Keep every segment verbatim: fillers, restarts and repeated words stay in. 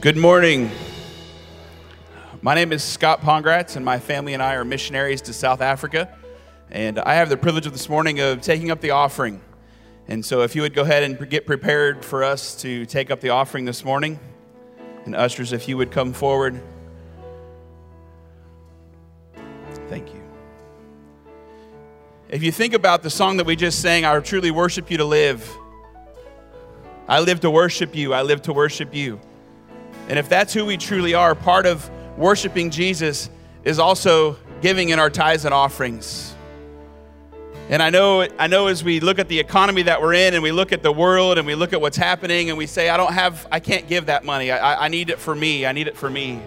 Good morning. My name is Scott Pongratz, and my family and I are missionaries to South Africa. And I have the privilege of this morning of taking up the offering. And so if you would go ahead and get prepared for us to take up the offering this morning. And ushers, if you would come forward. Thank you. If you think about the song that we just sang, I truly worship you to live. I live to worship you. I live to worship you. And if that's who we truly are, part of worshiping Jesus is also giving in our tithes and offerings. And I know, I know as we look at the economy that we're in and we look at the world and we look at what's happening and we say, I don't have, I can't give that money. I, I need it for me. I need it for me.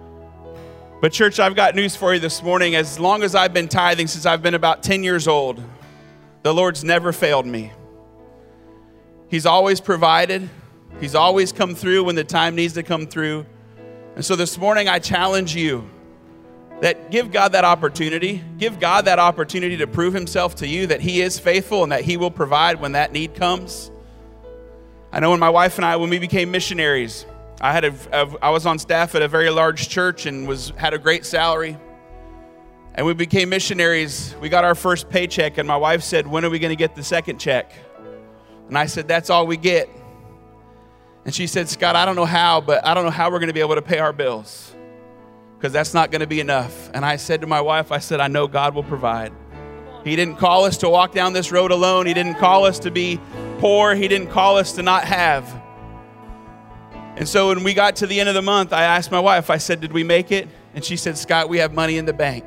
But church, I've got news for you this morning. As long as I've been tithing since I've been about ten years old, the Lord's never failed me. He's always provided. He's always come through when the time needs to come through. And so this morning I challenge you that give God that opportunity. Give God that opportunity to prove himself to you, that he is faithful and that he will provide when that need comes. I know when my wife and I, when we became missionaries, I had a, a, I was on staff at a very large church and was had a great salary. And we became missionaries. We got our first paycheck and my wife said, when are we going to get the second check? And I said, that's all we get. And she said, Scott, I don't know how, but I don't know how we're going to be able to pay our bills because that's not going to be enough. And I said to my wife, I said, I know God will provide. He didn't call us to walk down this road alone. He didn't call us to be poor. He didn't call us to not have. And so when we got to the end of the month, I asked my wife, I said, did we make it? And she said, Scott, we have money in the bank.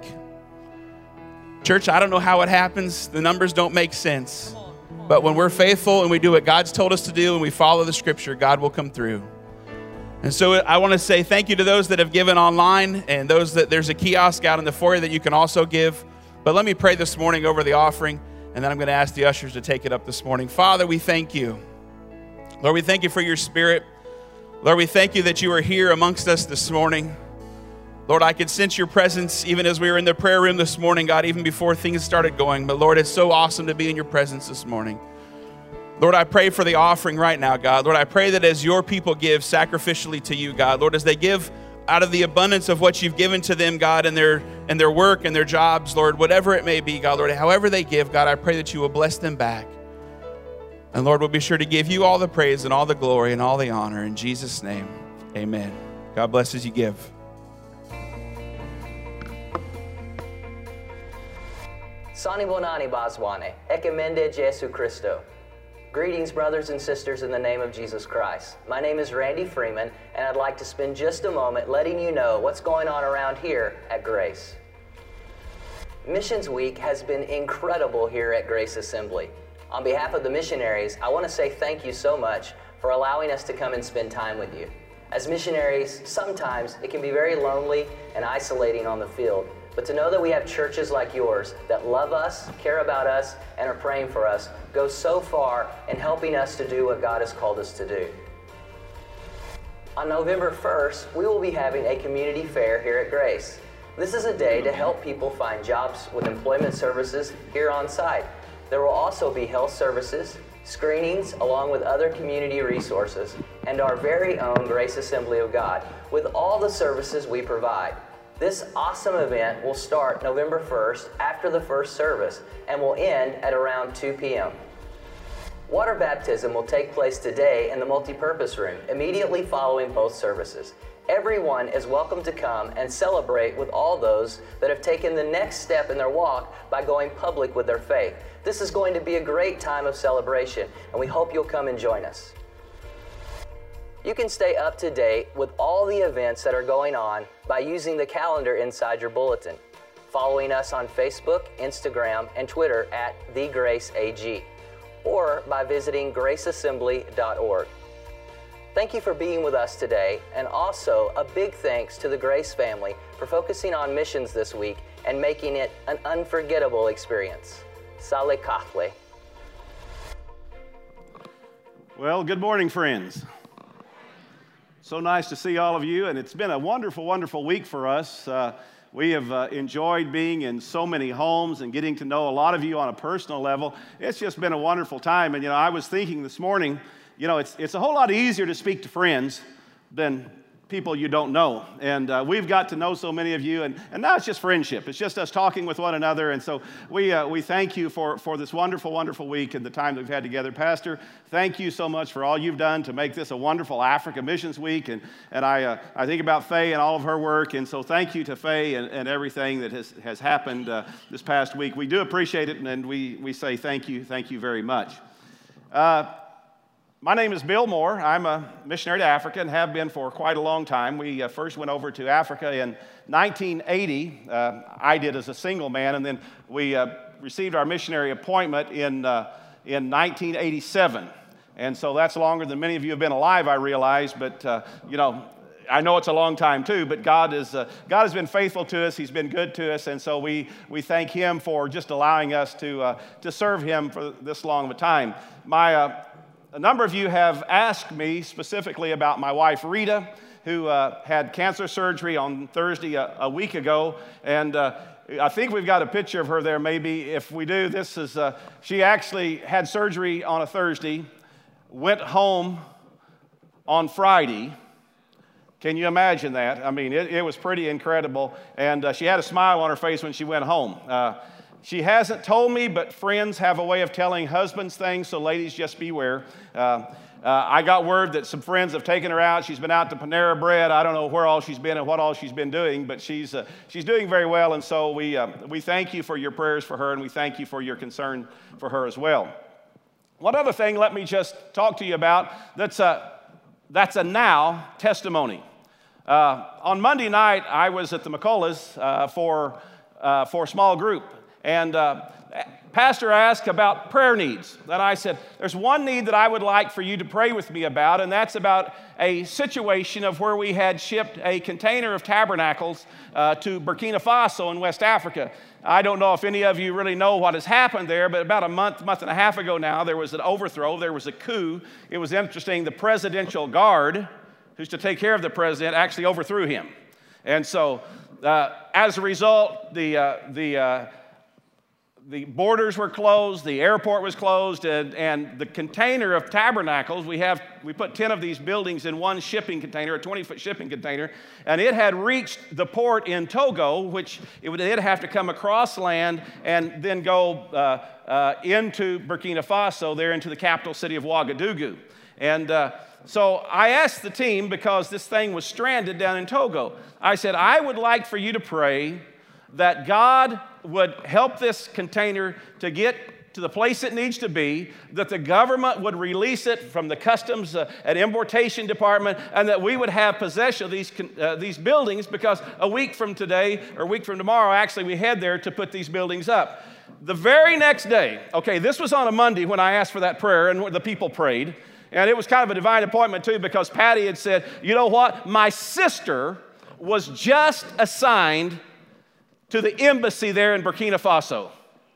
Church, I don't know how it happens. The numbers don't make sense. But when we're faithful and we do what God's told us to do and we follow the scripture, God will come through. And so I want to say thank you to those that have given online and those that there's a kiosk out in the foyer that you can also give. But let me pray this morning over the offering, and then I'm going to ask the ushers to take it up this morning. Father, we thank you. Lord, we thank you for your spirit. Lord, we thank you that you are here amongst us this morning. Lord, I could sense your presence even as we were in the prayer room this morning, God, even before things started going. But Lord, it's so awesome to be in your presence this morning. Lord, I pray for the offering right now, God. Lord, I pray that as your people give sacrificially to you, God, Lord, as they give out of the abundance of what you've given to them, God, and their and their work and their jobs, Lord, whatever it may be, God, Lord, however they give, God, I pray that you will bless them back. And Lord, we'll be sure to give you all the praise and all the glory and all the honor. In Jesus' name, amen. God bless as you give. Sanibonani Baswane, Ekemende Jesu Christo. Greetings, brothers and sisters, in the name of Jesus Christ. My name is Randy Freeman, and I'd like to spend just a moment letting you know what's going on around here at Grace. Missions Week has been incredible here at Grace Assembly. On behalf of the missionaries, I want to say thank you so much for allowing us to come and spend time with you. As missionaries, sometimes it can be very lonely and isolating on the field. But to know that we have churches like yours that love us, care about us, and are praying for us goes so far in helping us to do what God has called us to do. On November first, we will be having a community fair here at Grace. This is a day to help people find jobs with employment services here on site. There will also be health services, screenings, along with other community resources, and our very own Grace Assembly of God with all the services we provide. This awesome event will start November first after the first service and will end at around two p m Water baptism will take place today in the multipurpose room, immediately following both services. Everyone is welcome to come and celebrate with all those that have taken the next step in their walk by going public with their faith. This is going to be a great time of celebration, and we hope you'll come and join us. You can stay up to date with all the events that are going on by using the calendar inside your bulletin, following us on Facebook, Instagram, and Twitter at The Grace A G, or by visiting grace assembly dot org. Thank you for being with us today, and also a big thanks to the Grace family for focusing on missions this week and making it an unforgettable experience. Sale Kahle. Well, good morning, friends. So nice to see all of you, and it's been a wonderful, wonderful week for us. Uh, we have uh, enjoyed being in so many homes and getting to know a lot of you on a personal level. It's just been a wonderful time, and you know, I was thinking this morning, you know, it's, it's a whole lot easier to speak to friends than people you don't know. And uh, we've got to know so many of you, and, and now it's just friendship. It's just us talking with one another. And so we uh, we thank you for, for this wonderful, wonderful week and the time that we've had together. Pastor, thank you so much for all you've done to make this a wonderful Africa Missions Week. And, and I uh, I think about Faye and all of her work. And so thank you to Faye and, and everything that has, has happened uh, this past week. We do appreciate it, and we, we say thank you, thank you very much. Uh, My name is Bill Moore. I'm a missionary to Africa and have been for quite a long time. We uh, first went over to Africa in nineteen eighty. Uh, I did as a single man, and then we uh, received our missionary appointment in, uh, in nineteen eighty-seven. And so that's longer than many of you have been alive, I realize, but, uh, you know, I know it's a long time too, but God is uh, God has been faithful to us. He's been good to us, and so we we thank Him for just allowing us to uh, to serve Him for this long of a time. My uh, A number of you have asked me specifically about my wife, Rita, who uh, had cancer surgery on Thursday a, a week ago. And uh, I think we've got a picture of her there, maybe. If we do, this is, uh, she actually had surgery on a Thursday, went home on Friday. Can you imagine that? I mean, it, it was pretty incredible. And uh, she had a smile on her face when she went home. Uh, She hasn't told me, but friends have a way of telling husbands things, so ladies, just beware. Uh, uh, I got word that some friends have taken her out. She's been out to Panera Bread. I don't know where all she's been and what all she's been doing, but she's, uh, she's doing very well, and so we, uh, we thank you for your prayers for her, and we thank you for your concern for her as well. One other thing, let me just talk to you about, that's a, that's a now testimony. Uh, on Monday night, I was at the McCulloughs uh, for, uh, for a small group. And uh, Pastor asked about prayer needs. And I said, there's one need that I would like for you to pray with me about, and that's about a situation of where we had shipped a container of tabernacles uh, to Burkina Faso in West Africa. I don't know if any of you really know what has happened there, but about a month, month and a half ago now, there was an overthrow, there was a coup. It was interesting, the Presidential Guard, who's to take care of the president, actually overthrew him. And so, uh, as a result, the... Uh, the uh, The borders were closed, the airport was closed, and, and the container of tabernacles, we have, we put ten of these buildings in one shipping container, a twenty-foot shipping container, and it had reached the port in Togo, which it would it'd have to come across land and then go uh, uh, into Burkina Faso, there into the capital city of Ouagadougou. And uh, so I asked the team, because this thing was stranded down in Togo, I said, I would like for you to pray that God would help this container to get to the place it needs to be, that the government would release it from the customs uh, and importation department, and that we would have possession of these, uh, these buildings, because a week from today, or a week from tomorrow, actually, we head there to put these buildings up. The very next day, okay, this was on a Monday when I asked for that prayer, and the people prayed, and it was kind of a divine appointment too, because Patty had said, you know what, my sister was just assigned to the embassy there in Burkina Faso.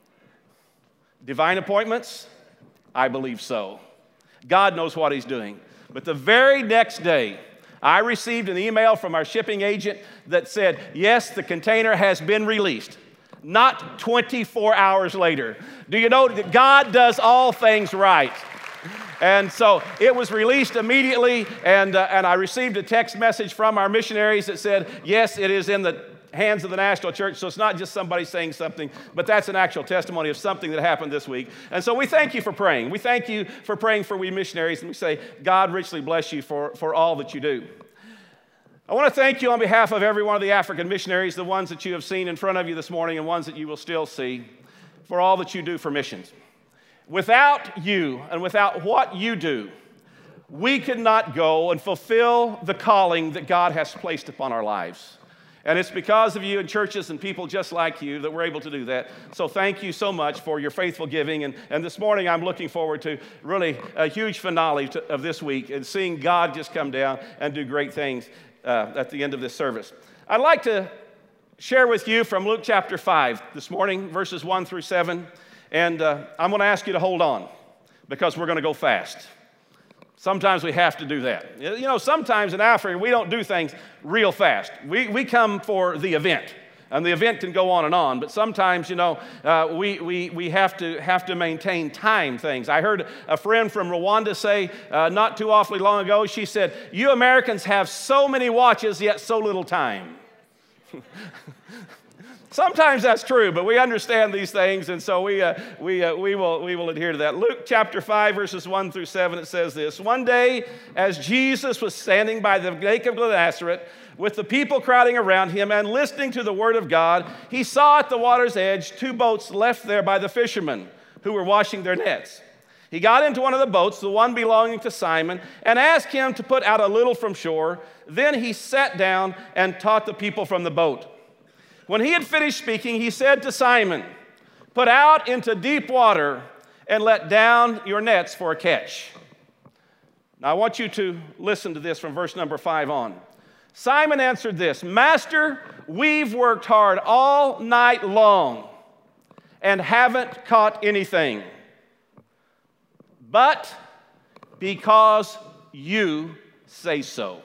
Divine appointments? I believe so. God knows what He's doing. But the very next day, I received an email from our shipping agent that said, yes, the container has been released. Not twenty-four hours later. Do you know that God does all things right? And so it was released immediately, and, uh, and I received a text message from our missionaries that said, yes, it is in the hands of the National Church. So it's not just somebody saying something, but that's an actual testimony of something that happened this week. And so we thank you for praying. We thank you for praying for we missionaries, and we say, God richly bless you for, for all that you do. I want to thank you on behalf of every one of the African missionaries, the ones that you have seen in front of you this morning and ones that you will still see, for all that you do for missions. Without you and without what you do, we could not go and fulfill the calling that God has placed upon our lives. And it's because of you and churches and people just like you that we're able to do that. So thank you so much for your faithful giving. And, and this morning I'm looking forward to really a huge finale to, of this week and seeing God just come down and do great things uh, at the end of this service. I'd like to share with you from Luke chapter five this morning, verses one through seven. And uh, I'm going to ask you to hold on, because we're going to go fast. Sometimes we have to do that. You know, sometimes in Africa, we don't do things real fast. We, we come for the event. And the event can go on and on, but sometimes, you know, uh, we, we, we have to have to maintain time things. I heard a friend from Rwanda say uh, not too awfully long ago, she said, "You Americans have so many watches, yet so little time." Sometimes that's true, but we understand these things, and so we, uh, we, uh, we, will, we will adhere to that. Luke chapter five, verses one through seven, it says this: "One day, as Jesus was standing by the lake of Gennesaret, with the people crowding around him and listening to the word of God, he saw at the water's edge two boats left there by the fishermen who were washing their nets. He got into one of the boats, the one belonging to Simon, and asked him to put out a little from shore. Then he sat down and taught the people from the boat. When he had finished speaking, he said to Simon, 'Put out into deep water and let down your nets for a catch.'" Now I want you to listen to this from verse number five on. "Simon answered this, 'Master, we've worked hard all night long and haven't caught anything. But because you say so,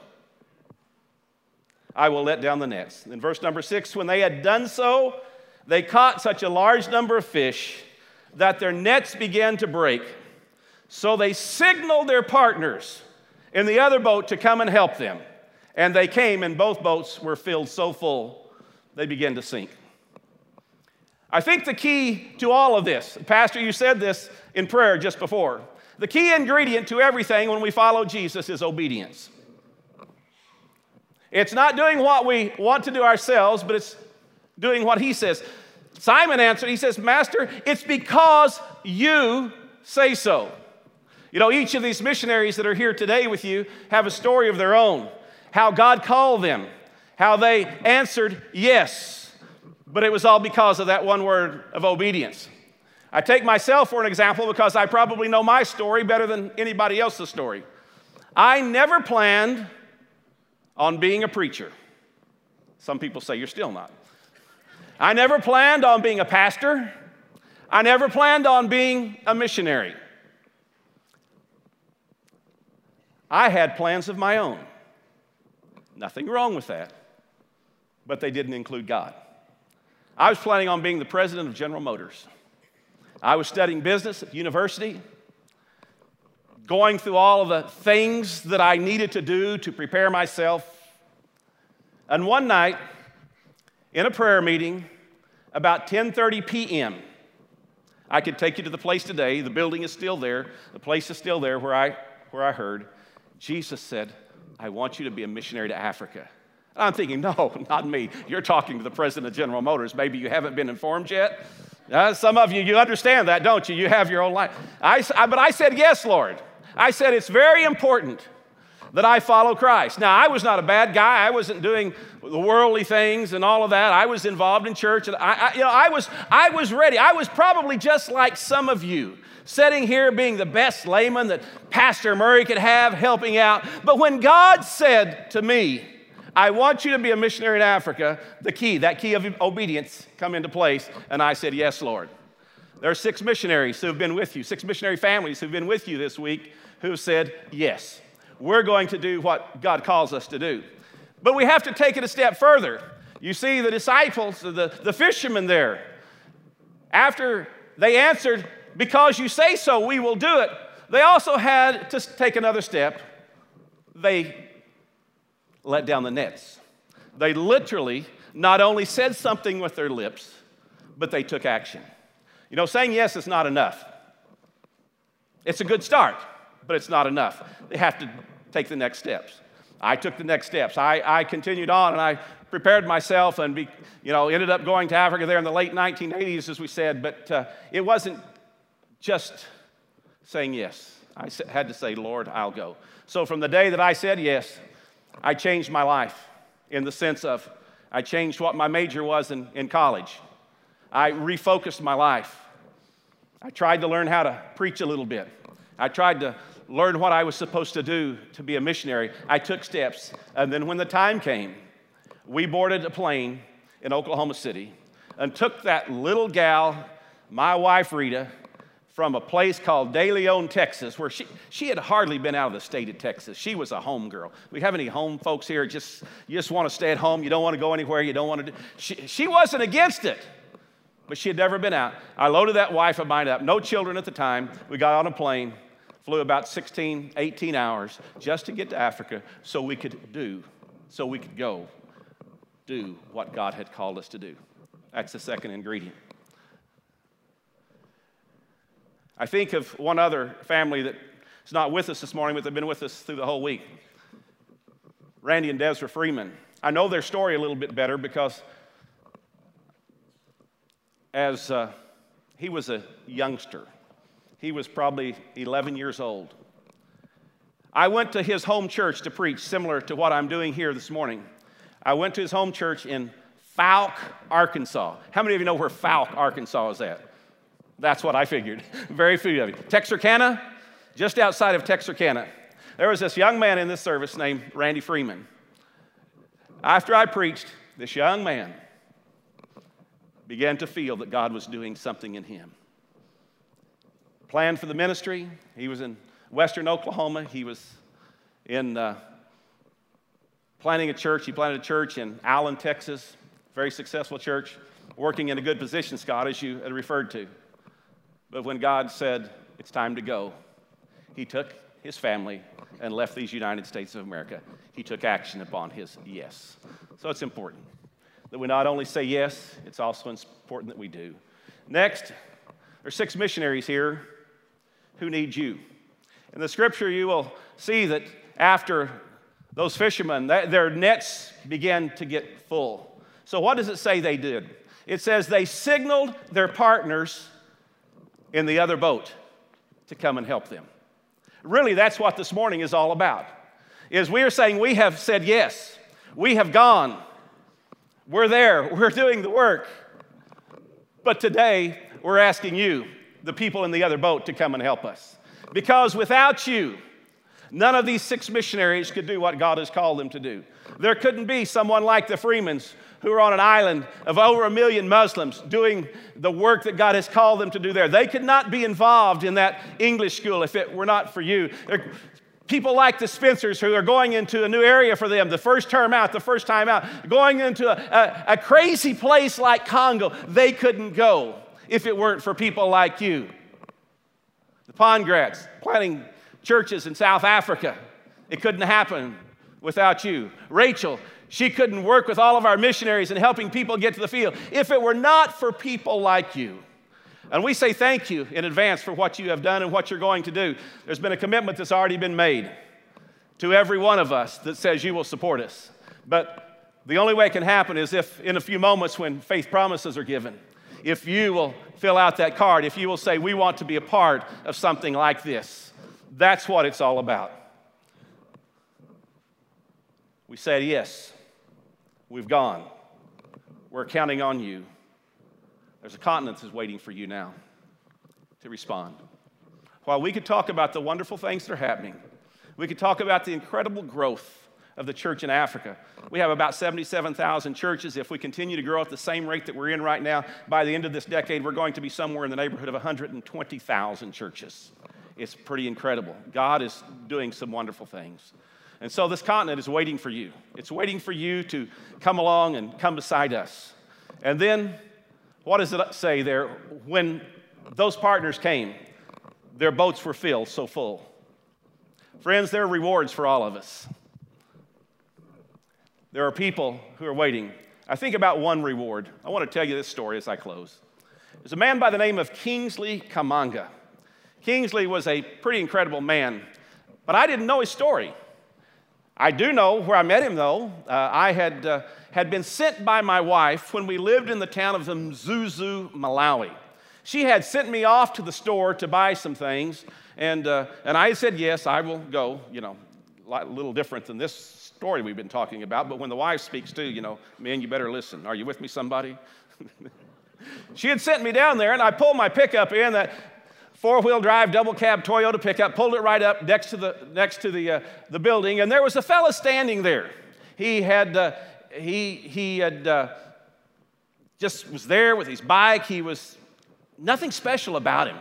I will let down the nets.' In verse number six, "When they had done so, they caught such a large number of fish that their nets began to break. So they signaled their partners in the other boat to come and help them. And they came, and both boats were filled so full, they began to sink." I think the key to all of this, Pastor, you said this in prayer just before, the key ingredient to everything when we follow Jesus is obedience. It's not doing what we want to do ourselves, but it's doing what he says. Simon answered, he says, "Master, it's because you say so." You know, each of these missionaries that are here today with you have a story of their own. How God called them, how they answered yes, but it was all because of that one word of obedience. I take myself for an example because I probably know my story better than anybody else's story. I never planned on being a preacher. Some people say you're still not. I never planned on being a pastor. I never planned on being a missionary. I had plans of my own. Nothing wrong with that, but they didn't include God. I was planning on being the president of General Motors. I was studying business at university, going through all of the things that I needed to do to prepare myself. And one night, in a prayer meeting, about ten thirty p.m., I could take you to the place today. The building is still there. The place is still there where I, where I heard. Jesus said, "I want you to be a missionary to Africa." And I'm thinking, no, not me. You're talking to the president of General Motors. Maybe you haven't been informed yet. Uh, some of you, you understand that, don't you? You have your own life. I, I, but I said, "Yes, Lord." I said, "It's very important that I follow Christ." Now, I was not a bad guy. I wasn't doing the worldly things and all of that. I was involved in church. And I, I, you know, I was, I was ready. I was probably just like some of you, sitting here being the best layman that Pastor Murray could have, helping out. But when God said to me, "I want you to be a missionary in Africa," the key, that key of obedience come into place, and I said, "Yes, Lord." There are six missionaries who have been with you, six missionary families who have been with you this week who said, "Yes, we're going to do what God calls us to do." But we have to take it a step further. You see, the disciples, the, the fishermen there, after they answered, "Because you say so, we will do it," they also had to take another step. They let down the nets. They literally not only said something with their lips, but they took action. You know, saying yes is not enough. It's a good start, but it's not enough. They have to take the next steps. I took the next steps. I, I continued on, and I prepared myself and, be, you know, ended up going to Africa there in the late nineteen eighties, as we said, but uh, it wasn't just saying yes. I had to say, "Lord, I'll go." So from the day that I said yes, I changed my life in the sense of I changed what my major was in, in college. I refocused my life. I tried to learn how to preach a little bit. I tried to learn what I was supposed to do to be a missionary. I took steps, and then when the time came, we boarded a plane in Oklahoma City and took that little gal, my wife Rita, from a place called De Leon, Texas, where she, she had hardly been out of the state of Texas. She was a home girl. We have any home folks here? Just, you just want to stay at home. You don't want to go anywhere. You don't want to do. She, she wasn't against it, but she had never been out. I loaded that wife of mine up. No children at the time. We got on a plane, flew about sixteen, eighteen hours just to get to Africa so we could do, so we could go do what God had called us to do. That's the second ingredient. I think of one other family that's not with us this morning, but they've been with us through the whole week. Randy and Desra Freeman. I know their story a little bit better because as uh, he was a youngster, he was probably eleven years old. I went to his home church to preach, similar to what I'm doing here this morning. I went to his home church in Fouke, Arkansas. How many of you know where Fouke, Arkansas is at? That's what I figured. Very few of you. Texarkana, just outside of Texarkana. There was this young man in this service named Randy Freeman. After I preached, this young man began to feel that God was doing something in him. Planned for the ministry. He was in western Oklahoma. He was in uh, planning a church. He planted a church in Allen, Texas. Very successful church. Working in a good position, Scott, as you had referred to. But when God said, it's time to go, he took his family and left these United States of America. He took action upon his yes. So it's important that we not only say yes, it's also important that we do. Next, there's six missionaries here who need you. In the scripture, you will see that after those fishermen, their nets began to get full. So what does it say they did? It says they signaled their partners in the other boat to come and help them. Really, that's what this morning is all about, is we are saying we have said yes. We have gone. We're there. We're doing the work. But today, we're asking you, the people in the other boat, to come and help us. Because without you, none of these six missionaries could do what God has called them to do. There couldn't be someone like the Freemans who are on an island of over a million Muslims doing the work that God has called them to do there. They could not be involved in that English school if it were not for you. There are people like the Spencers who are going into a new area for them, the first term out, the first time out, going into a, a, a crazy place like Congo. They couldn't go if it weren't for people like you. The Pongrats planting churches in South Africa. It couldn't happen without you. Rachel, she couldn't work with all of our missionaries and helping people get to the field if it were not for people like you. And we say thank you in advance for what you have done and what you're going to do. There's been a commitment that's already been made to every one of us that says you will support us. But the only way it can happen is if in a few moments when faith promises are given, if you will fill out that card, if you will say, we want to be a part of something like this. That's what it's all about. We said yes. We've gone. We're counting on you. There's a continent that's waiting for you now to respond. While we could talk about the wonderful things that are happening, we could talk about the incredible growth of the church in Africa. We have about seventy-seven thousand churches. If we continue to grow at the same rate that we're in right now, by the end of this decade, we're going to be somewhere in the neighborhood of one hundred twenty thousand churches. It's pretty incredible. God is doing some wonderful things. And so this continent is waiting for you. It's waiting for you to come along and come beside us. And then, what does it say there? When those partners came, their boats were filled, so full. Friends, there are rewards for all of us. There are people who are waiting. I think about one reward. I want to tell you this story as I close. There's a man by the name of Kingsley Kamanga. Kingsley was a pretty incredible man, but I didn't know his story. I do know where I met him, though. Uh, I had, uh, had been sent by my wife when we lived in the town of Mzuzu, Malawi. She had sent me off to the store to buy some things, and, uh, and I said, yes, I will go, you know, a little different than this story we've been talking about, but when the wife speaks too, you know, man, you better listen. Are you with me, somebody? She had sent me down there, and I pulled my pickup in, that four-wheel drive double cab Toyota pickup, pulled it right up next to the next to the uh, the building, and there was a fella standing there. He had uh, he he had uh, just was there with his bike. He was nothing special about him.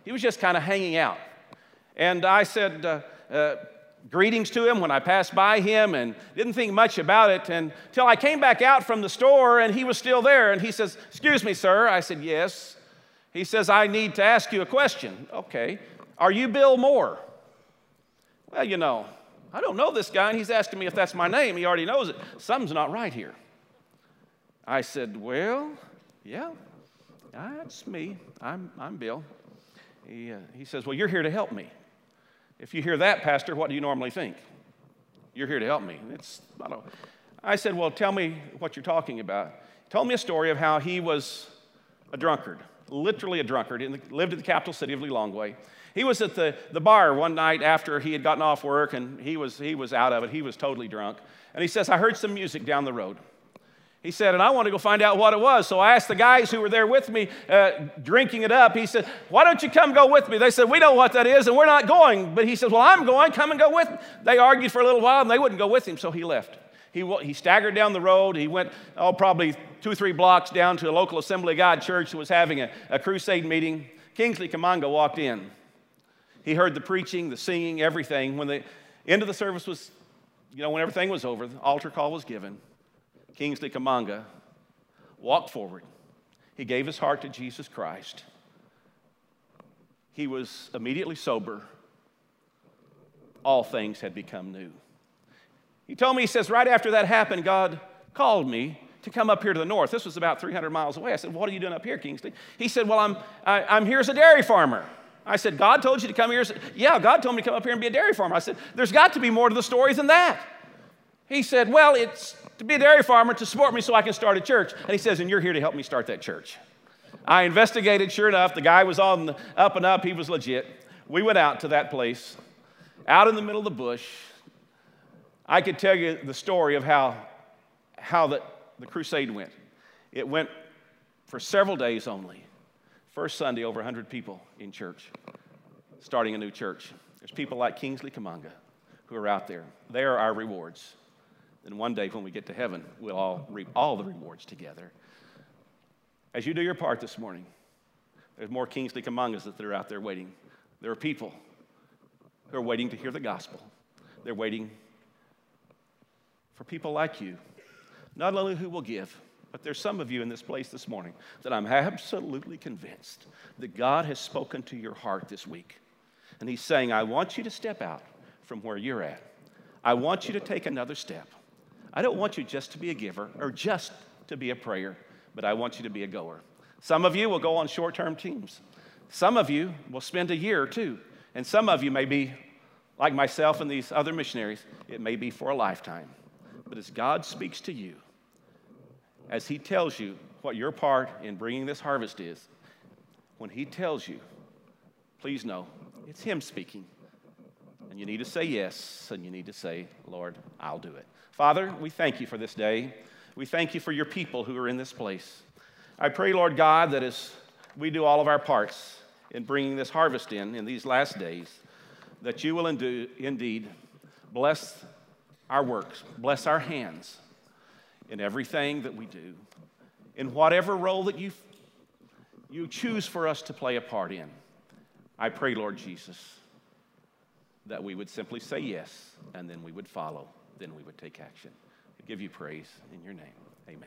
He was just kind of hanging out. And I said uh, uh, greetings to him when I passed by him and didn't think much about it until I came back out from the store and he was still there. And he says, "Excuse me, sir." I said, "Yes." He says, "I need to ask you a question." "Okay. Are you Bill Moore?" "Well, you know, I don't know this guy, and he's asking me if that's my name. He already knows it. Something's not right here." I said, "Well, yeah, that's me. I'm, I'm Bill." He, uh, he says, "Well, you're here to help me. If you hear that, Pastor, what do you normally think?" "You're here to help me." It's, I don't know. I said, "Well, tell me what you're talking about." He told me a story of how he was a drunkard, literally a drunkard, in the, lived in the capital city of Lilongwe. He was at the, the bar one night after he had gotten off work, and he was, he was out of it. He was totally drunk. And he says, "I heard some music down the road." He said, "and I want to go find out what it was." So I asked the guys who were there with me, uh, drinking it up. He said, "Why don't you come go with me?" They said, "We know what that is, and we're not going." But he says, "Well, I'm going. Come and go with me." They argued for a little while, and they wouldn't go with him, so he left. He, he staggered down the road. He went, oh, probably two or three blocks down to a local Assembly of God church that was having a, a crusade meeting. Kingsley Kamanga walked in. He heard the preaching, the singing, everything. When the end of the service was, you know, when everything was over, the altar call was given. Kingsley Kamanga walked forward. He gave his heart to Jesus Christ. He was immediately sober. All things had become new. He told me, he says, right after that happened, God called me to come up here to the north. This was about three hundred miles away. I said, "What are you doing up here, Kingsley?" He said, "Well, I'm, I, I'm here as a dairy farmer." I said, "God told you to come here?" "Yeah, God told me to come up here and be a dairy farmer." I said, "There's got to be more to the story than that." He said, "Well, it's to be a dairy farmer, to support me so I can start a church." And he says, "And you're here to help me start that church." I investigated. Sure enough, the guy was on the up and up. He was legit. We went out to that place, out in the middle of the bush. I could tell you the story of how, how the, the crusade went. It went for several days only. First Sunday, over one hundred people in church, starting a new church. There's people like Kingsley Kamanga who are out there. They are our rewards. And one day when we get to heaven, we'll all reap all the rewards together. As you do your part this morning, there's more Kingsley Kamangas that are out there waiting. There are people who are waiting to hear the gospel. They're waiting for people like you, not only who will give, but there's some of you in this place this morning that I'm absolutely convinced that God has spoken to your heart this week. And he's saying, "I want you to step out from where you're at. I want you to take another step. I don't want you just to be a giver or just to be a prayer, but I want you to be a goer." Some of you will go on short-term teams. Some of you will spend a year or two. And some of you may be, like myself and these other missionaries, it may be for a lifetime. But as God speaks to you, as he tells you what your part in bringing this harvest is, when he tells you, please know it's him speaking. And you need to say yes, and you need to say, "Lord, I'll do it." Father, we thank you for this day. We thank you for your people who are in this place. I pray, Lord God, that as we do all of our parts in bringing this harvest in, in these last days, that you will indeed bless our works, bless our hands in everything that we do, in whatever role that you, you choose for us to play a part in. I pray, Lord Jesus, that we would simply say yes, and then we would follow, then we would take action. I give you praise in your name. Amen.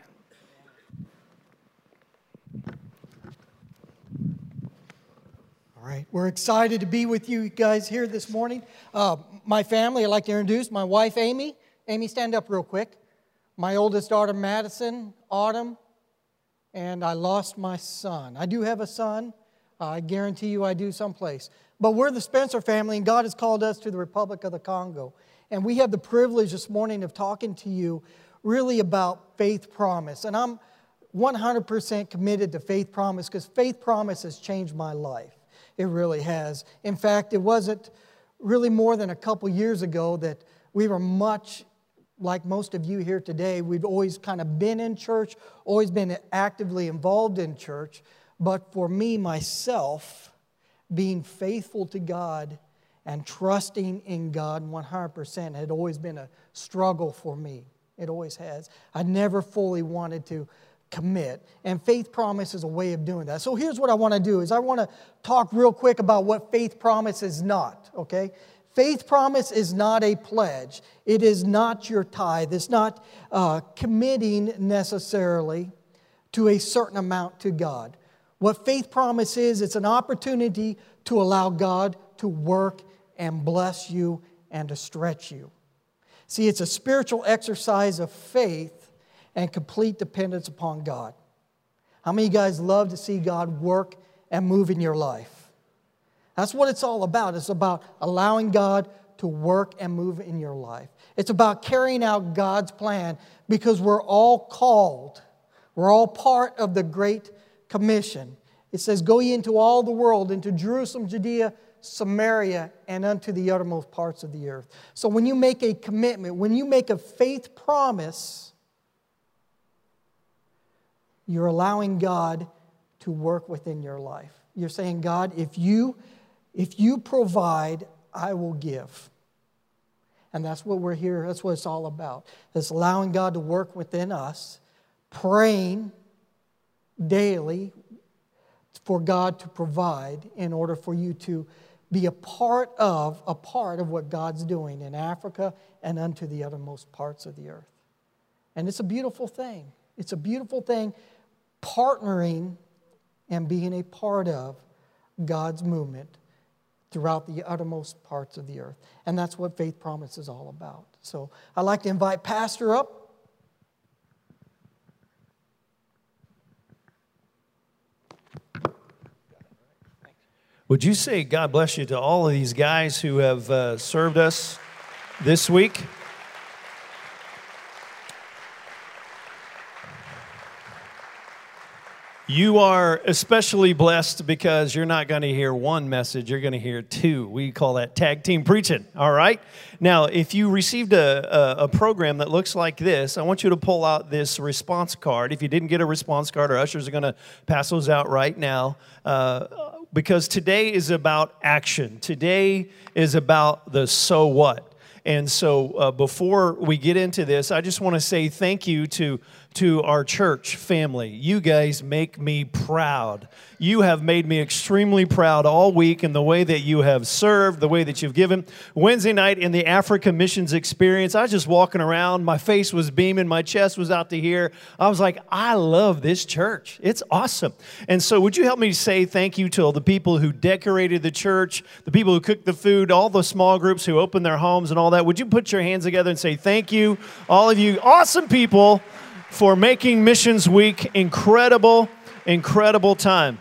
All right, we're excited to be with you guys here this morning. Uh, my family, I'd like to introduce my wife, Amy. Amy, stand up real quick. My oldest daughter, Madison, Autumn, and I lost my son. I do have a son. Uh, I guarantee you I do someplace. But we're the Spencer family, and God has called us to the Republic of the Congo. And we have the privilege this morning of talking to you really about faith promise. And I'm one hundred percent committed to faith promise because faith promise has changed my life. It really has. In fact, it wasn't really more than a couple years ago that we were much like most of you here today. We've always kind of been in church, always been actively involved in church. But for me, myself, being faithful to God and trusting in God one hundred percent had always been a struggle for me. It always has. I never fully wanted to, commit. And faith promise is a way of doing that. So here's what I want to do is I want to talk real quick about what faith promise is not, okay? Faith promise is not a pledge. It is not your tithe. It's not uh, committing necessarily to a certain amount to God. What faith promise is, it's an opportunity to allow God to work and bless you and to stretch you. See, it's a spiritual exercise of faith and complete dependence upon God. How many of you guys love to see God work and move in your life? That's what it's all about. It's about allowing God to work and move in your life. It's about carrying out God's plan because we're all called. We're all part of the Great Commission. It says, go ye into all the world, into Jerusalem, Judea, Samaria, and unto the uttermost parts of the earth. So when you make a commitment, when you make a faith promise, you're allowing God to work within your life. You're saying, God, if you, if you provide, I will give. And that's what we're here, that's what it's all about. It's allowing God to work within us, praying daily for God to provide in order for you to be a part of, a part of what God's doing in Africa and unto the uttermost parts of the earth. And it's a beautiful thing. It's a beautiful thing partnering and being a part of God's movement throughout the uttermost parts of the earth. And that's what Faith Promise is all about. So I'd like to invite Pastor up. Would you say God bless you to all of these guys who have uh, served us this week? You are especially blessed because you're not going to hear one message, you're going to hear two. We call that tag team preaching, all right? Now, if you received a, a, a program that looks like this, I want you to pull out this response card. If you didn't get a response card, our ushers are going to pass those out right now. Uh, because today is about action. Today is about the so what. And so uh, before we get into this, I just want to say thank you to, to our church family. You guys make me proud. You have made me extremely proud all week in the way that you have served, the way that you've given. Wednesday night in the Africa Missions Experience, I was just walking around. My face was beaming. My chest was out to here. I was like, I love this church. It's awesome. And so would you help me say thank you to all the people who decorated the church, the people who cooked the food, all the small groups who opened their homes and all that. Would you put your hands together and say thank you, all of you awesome people, for making Missions Week incredible, incredible time.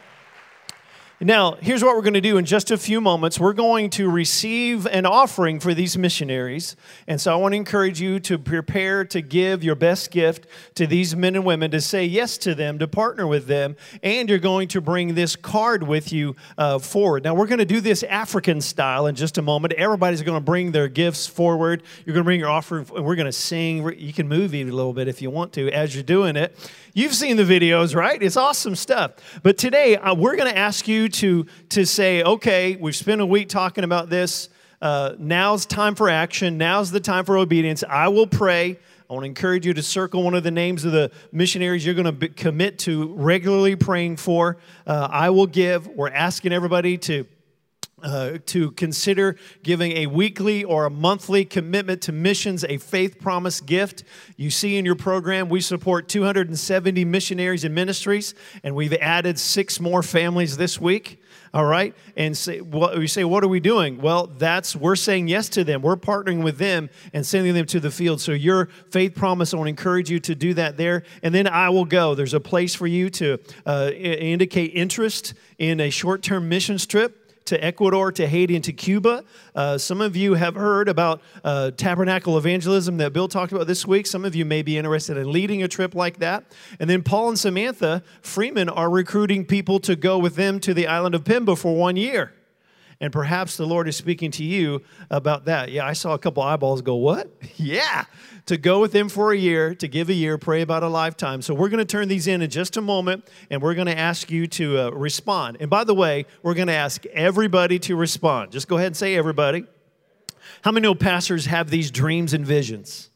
Now, here's what we're going to do in just a few moments. We're going to receive an offering for these missionaries. And so I want to encourage you to prepare to give your best gift to these men and women, to say yes to them, to partner with them. And you're going to bring this card with you uh, forward. Now, we're going to do this African style in just a moment. Everybody's going to bring their gifts forward. You're going to bring your offering, and we're going to sing. You can move even a little bit if you want to as you're doing it. You've seen the videos, right? It's awesome stuff. But today, uh, we're going to ask you to, to say, okay, we've spent a week talking about this. Uh, now's time for action. Now's the time for obedience. I will pray. I want to encourage you to circle one of the names of the missionaries you're going to be, commit to regularly praying for. Uh, I will give. We're asking everybody to Uh, to consider giving a weekly or a monthly commitment to missions, a faith promise gift. You see in your program, we support two hundred seventy missionaries and ministries, and we've added six more families this week. All right, and say, what, you say, what are we doing? Well, that's we're saying yes to them. We're partnering with them and sending them to the field. So your faith promise, I want to encourage you to do that there. And then I will go. There's a place for you to uh, indicate interest in a short-term missions trip to Ecuador, to Haiti, and to Cuba. Uh, some of you have heard about uh, tabernacle evangelism that Bill talked about this week. Some of you may be interested in leading a trip like that. And then Paul and Samantha Freeman are recruiting people to go with them to the island of Pemba for one year. And perhaps the Lord is speaking to you about that. Yeah, I saw a couple eyeballs go, what? Yeah, to go with them for a year, to give a year, pray about a lifetime. So we're going to turn these in in just a moment, and we're going to ask you to uh, respond. And by the way, we're going to ask everybody to respond. Just go ahead and say everybody. How many know pastors have these dreams and visions?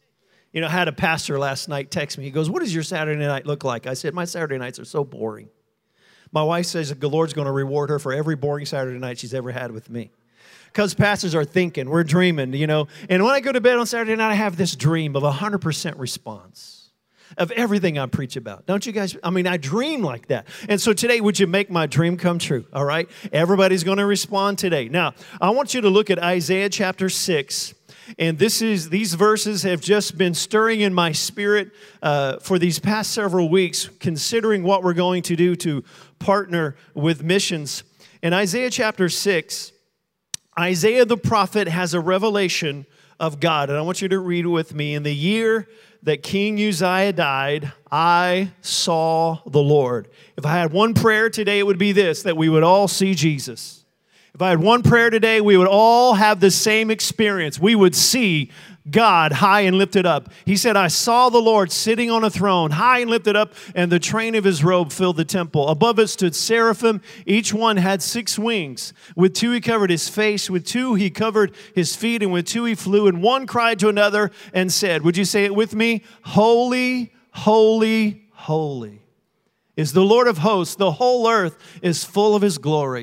You know, I had a pastor last night text me. He goes, what does your Saturday night look like? I said, my Saturday nights are so boring. My wife says the Lord's going to reward her for every boring Saturday night she's ever had with me. Because pastors are thinking, we're dreaming, you know. And when I go to bed on Saturday night, I have this dream of a one hundred percent response of everything I preach about. Don't you guys? I mean, I dream like that. And so today, would you make my dream come true? All right? Everybody's going to respond today. Now, I want you to look at Isaiah chapter six. And this is these verses have just been stirring in my spirit uh, for these past several weeks, considering what we're going to do to partner with missions. In Isaiah chapter six, Isaiah the prophet has a revelation of God. And I want you to read with me. In the year that King Uzziah died, I saw the Lord. If I had one prayer today, it would be this, that we would all see Jesus. If I had one prayer today, we would all have the same experience. We would see God high and lifted up. He said, I saw the Lord sitting on a throne, high and lifted up, and the train of his robe filled the temple. Above it stood seraphim. Each one had six wings. With two he covered his face, with two he covered his feet, and with two he flew. And one cried to another and said, would you say it with me? Holy, holy, holy is the Lord of hosts. The whole earth is full of his glory.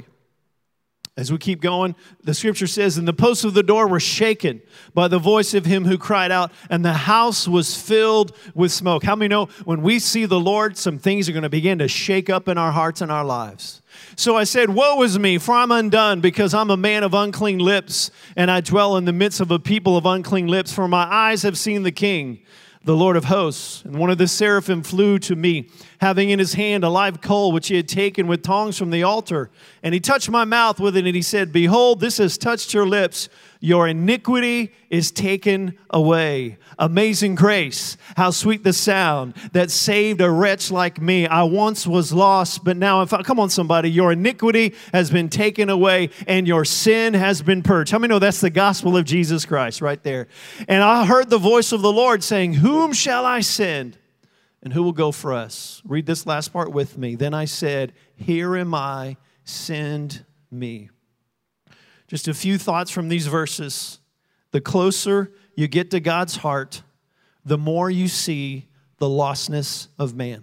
As we keep going, the scripture says, and the posts of the door were shaken by the voice of him who cried out, and the house was filled with smoke. How many know when we see the Lord, some things are going to begin to shake up in our hearts and our lives? So I said, woe is me, for I'm undone, because I'm a man of unclean lips, and I dwell in the midst of a people of unclean lips, for my eyes have seen the King, the Lord of hosts. And one of the seraphim flew to me, having in his hand a live coal, which he had taken with tongs from the altar. And he touched my mouth with it, and he said, behold, this has touched your lips. Your iniquity is taken away. Amazing grace, how sweet the sound that saved a wretch like me. I once was lost, but now I'm found. Come on, somebody. Your iniquity has been taken away, and your sin has been purged. How many know that's the gospel of Jesus Christ right there? And I heard the voice of the Lord saying, whom shall I send? And who will go for us? Read this last part with me. Then I said, here am I, send me. Just a few thoughts from these verses. The closer you get to God's heart, the more you see the lostness of man.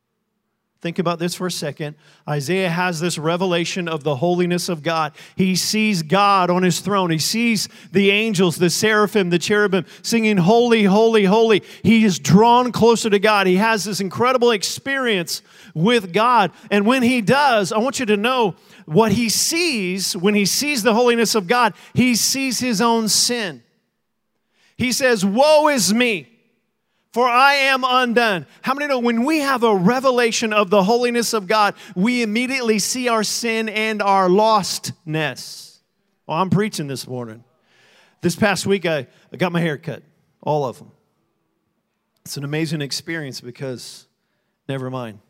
Think about this for a second. Isaiah has this revelation of the holiness of God. He sees God on his throne. He sees the angels, the seraphim, the cherubim singing, holy, holy, holy. He is drawn closer to God. He has this incredible experience with God. And when he does, I want you to know what he sees, when he sees the holiness of God, he sees his own sin. He says, woe is me, for I am undone. How many know when we have a revelation of the holiness of God, we immediately see our sin and our lostness? Well, I'm preaching this morning. This past week, I, I got my hair cut, all of them. It's an amazing experience because, never mind.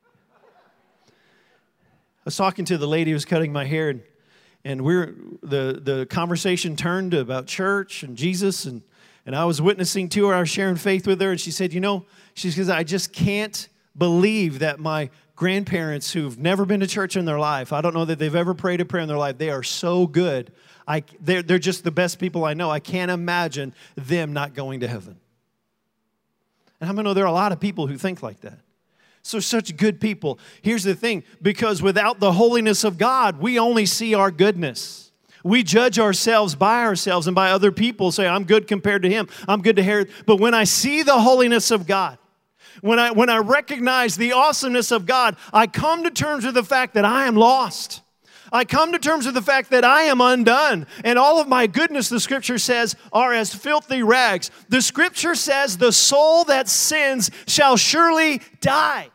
I was talking to the lady who was cutting my hair, and, and we're the, the conversation turned to about church and Jesus, and, and I was witnessing to her. I was sharing faith with her, and she said, you know, she says, I just can't believe that my grandparents who've never been to church in their life, I don't know that they've ever prayed a prayer in their life, they are so good. I, they're, they're just the best people I know. I can't imagine them not going to heaven. And I know there are a lot of people who think like that. So such good people. Here's the thing, because without the holiness of God, we only see our goodness. We judge ourselves by ourselves and by other people, say, I'm good compared to him. I'm good to hear. But when I see the holiness of God, when I, when I recognize the awesomeness of God, I come to terms with the fact that I am lost. I come to terms with the fact that I am undone. And all of my goodness, the scripture says, are as filthy rags. The scripture says, the soul that sins shall surely die.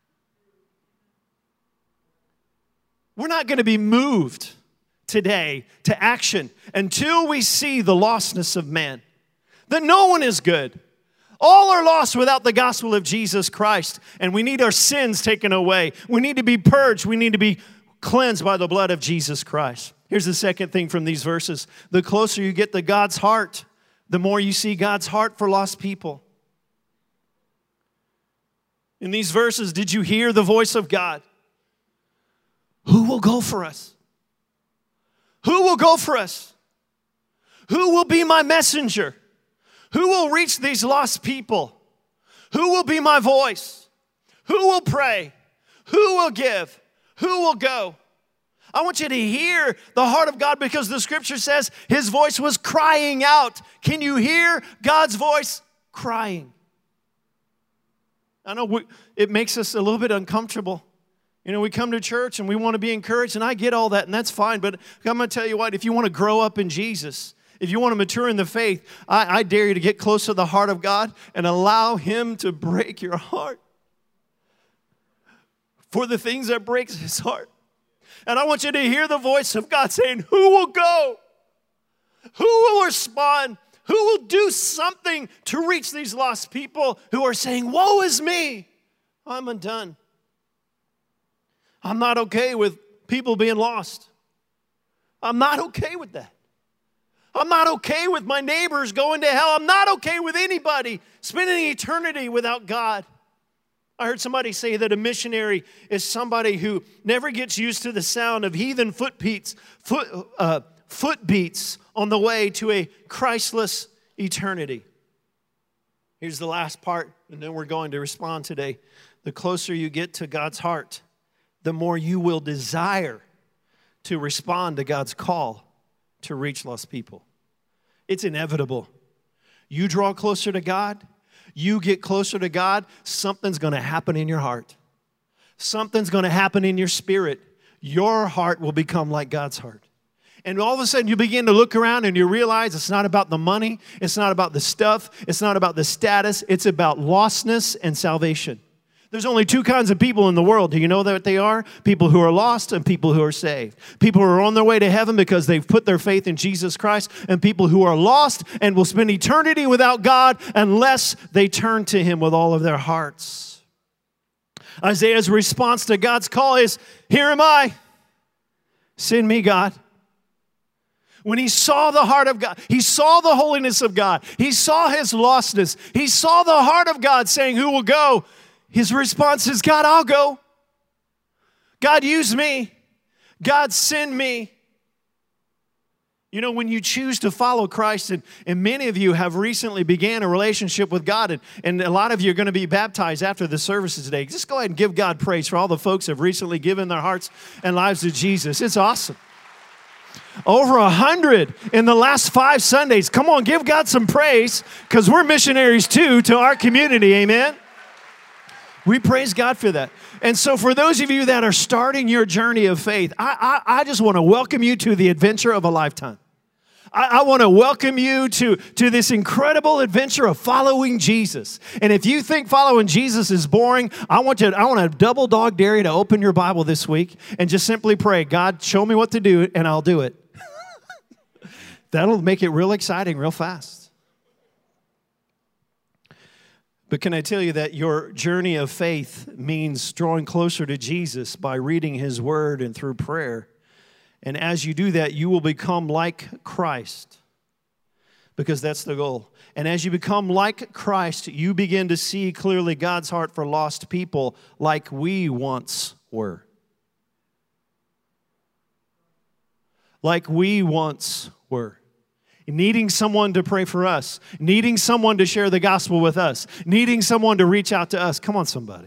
We're not going to be moved today to action until we see the lostness of man. That no one is good. All are lost without the gospel of Jesus Christ. And we need our sins taken away. We need to be purged. We need to be cleansed by the blood of Jesus Christ. Here's the second thing from these verses. The closer you get to God's heart, the more you see God's heart for lost people. In these verses, did you hear the voice of God? Who will go for us? Who will go for us? Who will be my messenger? Who will reach these lost people? Who will be my voice? Who will pray? Who will give? Who will go? I want you to hear the heart of God because the scripture says his voice was crying out. Can you hear God's voice crying? I know we, it makes us a little bit uncomfortable. You know, we come to church and we want to be encouraged, and I get all that, and that's fine. But I'm going to tell you what, if you want to grow up in Jesus, if you want to mature in the faith, I, I dare you to get close to the heart of God and allow him to break your heart for the things that breaks his heart. And I want you to hear the voice of God saying, who will go? Who will respond? Who will do something to reach these lost people who are saying, woe is me, I'm undone. I'm not okay with people being lost. I'm not okay with that. I'm not okay with my neighbors going to hell. I'm not okay with anybody spending eternity without God. I heard somebody say that a missionary is somebody who never gets used to the sound of heathen foot beats, foot, uh, foot beats on the way to a Christless eternity. Here's the last part, and then we're going to respond today. The closer you get to God's heart, the more you will desire to respond to God's call to reach lost people. It's inevitable. You draw closer to God, you get closer to God, something's going to happen in your heart. Something's going to happen in your spirit. Your heart will become like God's heart. And all of a sudden you begin to look around and you realize it's not about the money, it's not about the stuff, it's not about the status, it's about lostness and salvation. There's only two kinds of people in the world. Do you know what they are? People who are lost and people who are saved. People who are on their way to heaven because they've put their faith in Jesus Christ, and people who are lost and will spend eternity without God unless they turn to him with all of their hearts. Isaiah's response to God's call is, here am I. Send me, God. When he saw the heart of God, he saw the holiness of God, he saw his lostness, he saw the heart of God saying, who will go? His response is, God, I'll go. God, use me. God, send me. You know, when you choose to follow Christ, and, and many of you have recently began a relationship with God, and, and a lot of you are going to be baptized after the services today. Just go ahead and give God praise for all the folks who have recently given their hearts and lives to Jesus. It's awesome. Over a hundred in the last five Sundays. Come on, give God some praise, because we're missionaries too to our community, amen? We praise God for that. And so for those of you that are starting your journey of faith, I, I, I just want to welcome you to the adventure of a lifetime. I, I want to welcome you to, to this incredible adventure of following Jesus. And if you think following Jesus is boring, I want to, I want to double dog dare you to open your Bible this week and just simply pray, God, show me what to do, and I'll do it. That'll make it real exciting real fast. But can I tell you that your journey of faith means drawing closer to Jesus by reading his word and through prayer. And as you do that, you will become like Christ, because that's the goal. And as you become like Christ, you begin to see clearly God's heart for lost people like we once were. Like we once were. Needing someone to pray for us, needing someone to share the gospel with us, needing someone to reach out to us. Come on, somebody.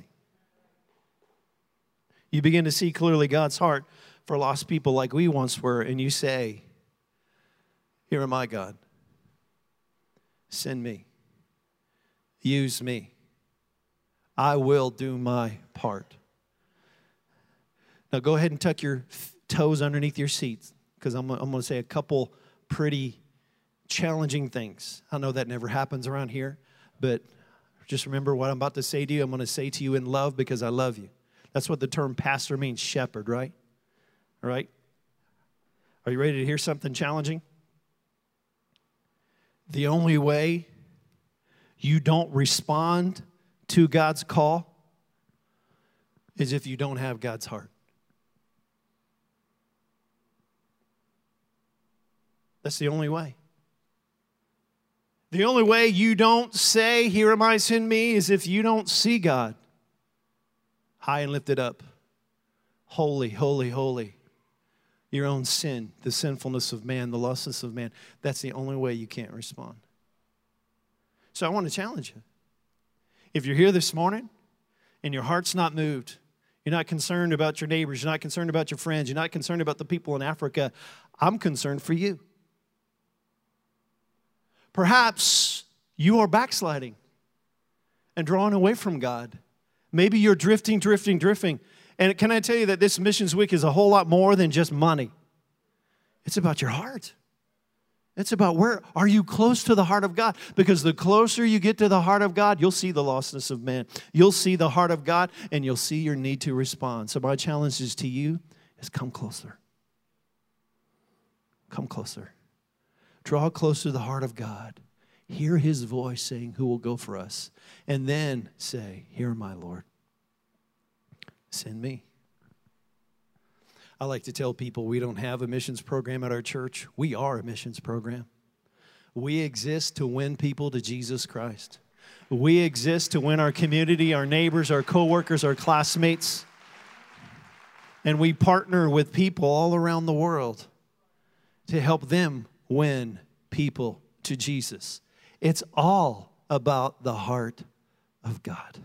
You begin to see clearly God's heart for lost people like we once were, and you say, here am I, God. Send me. Use me. I will do my part. Now go ahead and tuck your toes underneath your seats, because I'm, I'm going to say a couple pretty challenging things. I know that never happens around here, but just remember what I'm about to say to you. I'm going to say to you in love because I love you. That's what the term pastor means, shepherd, right? All right? Are you ready to hear something challenging? The only way you don't respond to God's call is if you don't have God's heart. That's the only way. The only way you don't say, here am I, send me, is if you don't see God high and lifted up. Holy, holy, holy. Your own sin, the sinfulness of man, the lostness of man. That's the only way you can't respond. So I want to challenge you. If you're here this morning and your heart's not moved, you're not concerned about your neighbors, you're not concerned about your friends, you're not concerned about the people in Africa, I'm concerned for you. Perhaps you are backsliding and drawing away from God. Maybe you're drifting, drifting, drifting. And can I tell you that this Missions Week is a whole lot more than just money? It's about your heart. It's about where are you close to the heart of God? Because the closer you get to the heart of God, you'll see the lostness of man. You'll see the heart of God, and you'll see your need to respond. So my challenge is to you is come closer. Come closer. Draw close to the heart of God. Hear his voice saying, who will go for us? And then say, here am I, Lord. Send me. I like to tell people we don't have a missions program at our church. We are a missions program. We exist to win people to Jesus Christ. We exist to win our community, our neighbors, our coworkers, our classmates. And we partner with people all around the world to help them win people to Jesus. It's all about the heart of God.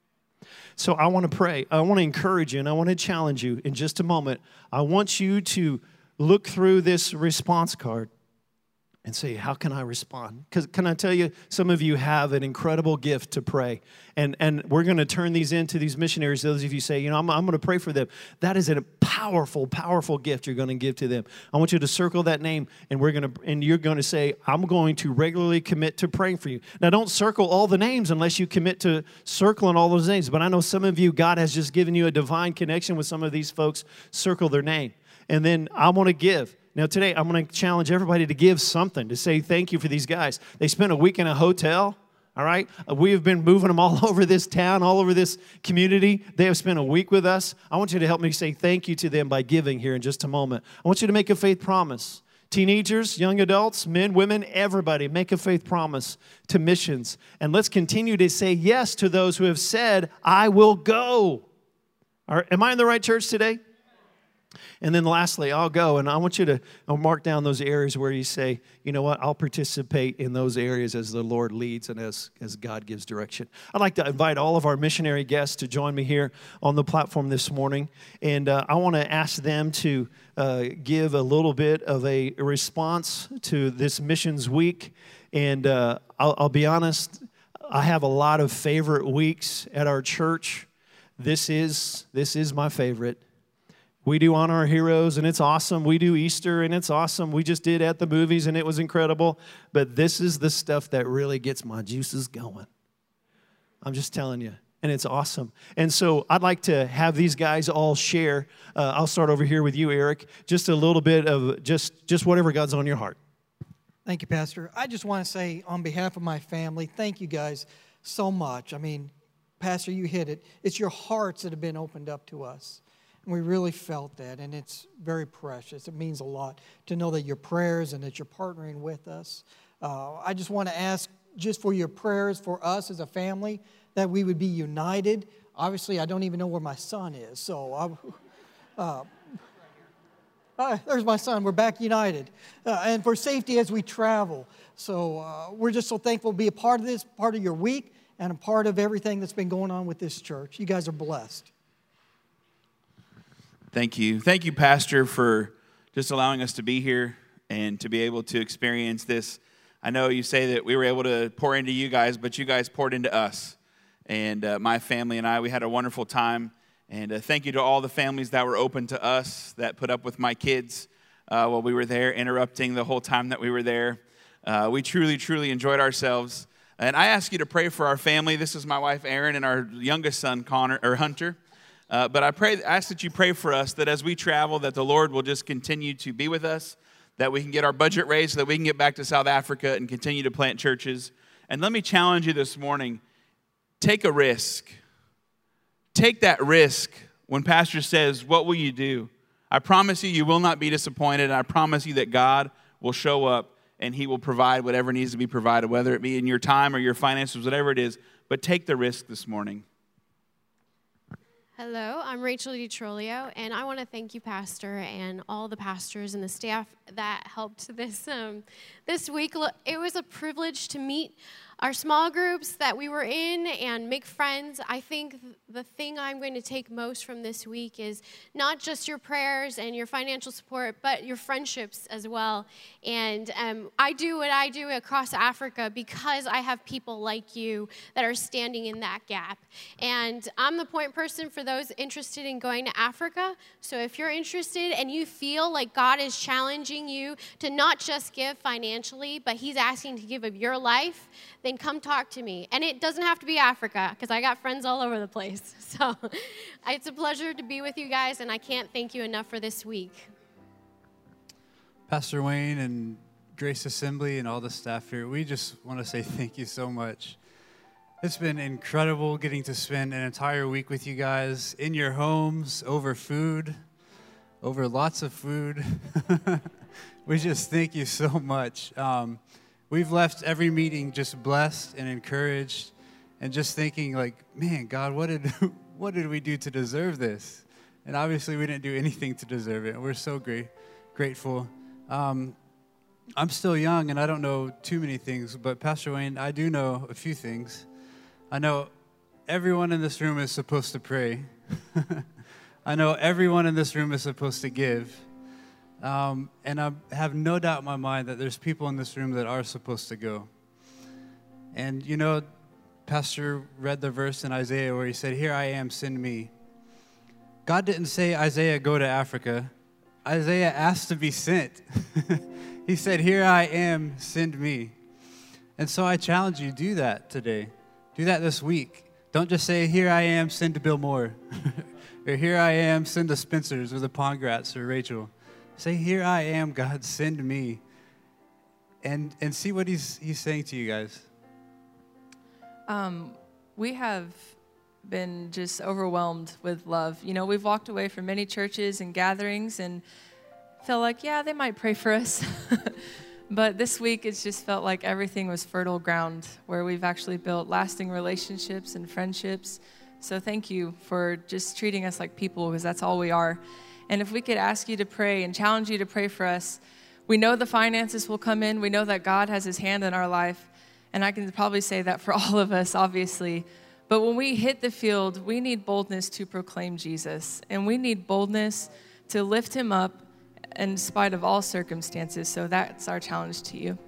So I want to pray. I want to encourage you, and I want to challenge you in just a moment. I want you to look through this response card and say, how can I respond? Because can I tell you, some of you have an incredible gift to pray. And, and we're going to turn these into these missionaries. Those of you say, you know, I'm, I'm going to pray for them. That is a powerful, powerful gift you're going to give to them. I want you to circle that name, and we're going to, and you're going to say, I'm going to regularly commit to praying for you. Now, don't circle all the names unless you commit to circling all those names. But I know some of you, God has just given you a divine connection with some of these folks. Circle their name. And then I want to give. Now, today, I'm going to challenge everybody to give something, to say thank you for these guys. They spent a week in a hotel, all right? We have been moving them all over this town, all over this community. They have spent a week with us. I want you to help me say thank you to them by giving here in just a moment. I want you to make a faith promise. Teenagers, young adults, men, women, everybody, make a faith promise to missions. And let's continue to say yes to those who have said, I will go. All right, am I in the right church today? And then lastly, I'll go, and I want you to I'll mark down those areas where you say, you know what, I'll participate in those areas as the Lord leads and as, as God gives direction. I'd like to invite all of our missionary guests to join me here on the platform this morning, and uh, I want to ask them to uh, give a little bit of a response to this missions week. And uh, I'll, I'll be honest, I have a lot of favorite weeks at our church. This is this is my favorite. We do Honor Our Heroes, and it's awesome. We do Easter, and it's awesome. We just did At the Movies, and it was incredible. But this is the stuff that really gets my juices going. I'm just telling you. And it's awesome. And so I'd like to have these guys all share. Uh, I'll start over here with you, Eric. Just a little bit of just, just whatever God's on your heart. Thank you, Pastor. I just want to say on behalf of my family, thank you guys so much. I mean, Pastor, you hit it. It's your hearts that have been opened up to us. And we really felt that, and it's very precious. It means a lot to know that your prayers and that you're partnering with us. Uh, I just want to ask just for your prayers for us as a family, that we would be united. Obviously, I don't even know where my son is, so I, uh, uh, there's my son. We're back united. Uh, and for safety as we travel. So uh, we're just so thankful to be a part of this, part of your week, and a part of everything that's been going on with this church. You guys are blessed. Thank you. Thank you, Pastor, for just allowing us to be here and to be able to experience this. I know you say that we were able to pour into you guys, but you guys poured into us. And uh, my family and I, we had a wonderful time. And uh, thank you to all the families that were open to us, that put up with my kids uh, while we were there, interrupting the whole time that we were there. Uh, we truly, truly enjoyed ourselves. And I ask you to pray for our family. This is my wife, Erin, and our youngest son, Connor, or Hunter. Uh, but I pray, ask that you pray for us, that as we travel, that the Lord will just continue to be with us, that we can get our budget raised, so that we can get back to South Africa and continue to plant churches. And let me challenge you this morning, take a risk. Take that risk when Pastor says, what will you do? I promise you, you will not be disappointed. And I promise you that God will show up and he will provide whatever needs to be provided, whether it be in your time or your finances, whatever it is. But take the risk this morning. Hello, I'm Rachel DiTrolio, and I want to thank you, Pastor, and all the pastors and the staff that helped this um, this week. It was a privilege to meet our small groups that we were in and make friends. I think the thing I'm going to take most from this week is not just your prayers and your financial support, but your friendships as well. And um, I do what I do across Africa because I have people like you that are standing in that gap. And I'm the point person for those interested in going to Africa. So if you're interested and you feel like God is challenging you to not just give financially, but he's asking to give of your life, then come talk to me. And it doesn't have to be Africa, because I got friends all over the place. So it's a pleasure to be with you guys, and I can't thank you enough for this week. Pastor Wayne and Grace Assembly and all the staff here, we just want to say thank you so much. It's been incredible getting to spend an entire week with you guys in your homes, over food, over lots of food. We just thank you so much. Um, we've left every meeting just blessed and encouraged and just thinking like, man, God, what did what did we do to deserve this? And obviously we didn't do anything to deserve it. We're so great, grateful. Um, I'm still young and I don't know too many things, but Pastor Wayne, I do know a few things. I know everyone in this room is supposed to pray. I know everyone in this room is supposed to give. Um, and I have no doubt in my mind that there's people in this room that are supposed to go. And, you know, Pastor read the verse in Isaiah where he said, "Here I am, send me." God didn't say, Isaiah, go to Africa. Isaiah asked to be sent. He said, "Here I am, send me." And so I challenge you, do that today. Do that this week. Don't just say, "Here I am, send to Bill Moore." Or "Here I am, send to Spencer's or the Pongrats or Rachel." Say, "Here I am, God, send me." And and see what he's he's saying to you guys. Um, we have been just overwhelmed with love. You know, we've walked away from many churches and gatherings and felt like, yeah, they might pray for us. But this week, it's just felt like everything was fertile ground where we've actually built lasting relationships and friendships. So thank you for just treating us like people, because that's all we are. And if we could ask you to pray and challenge you to pray for us, we know the finances will come in. We know that God has his hand in our life. And I can probably say that for all of us, obviously. But when we hit the field, we need boldness to proclaim Jesus. And we need boldness to lift him up in spite of all circumstances. So that's our challenge to you.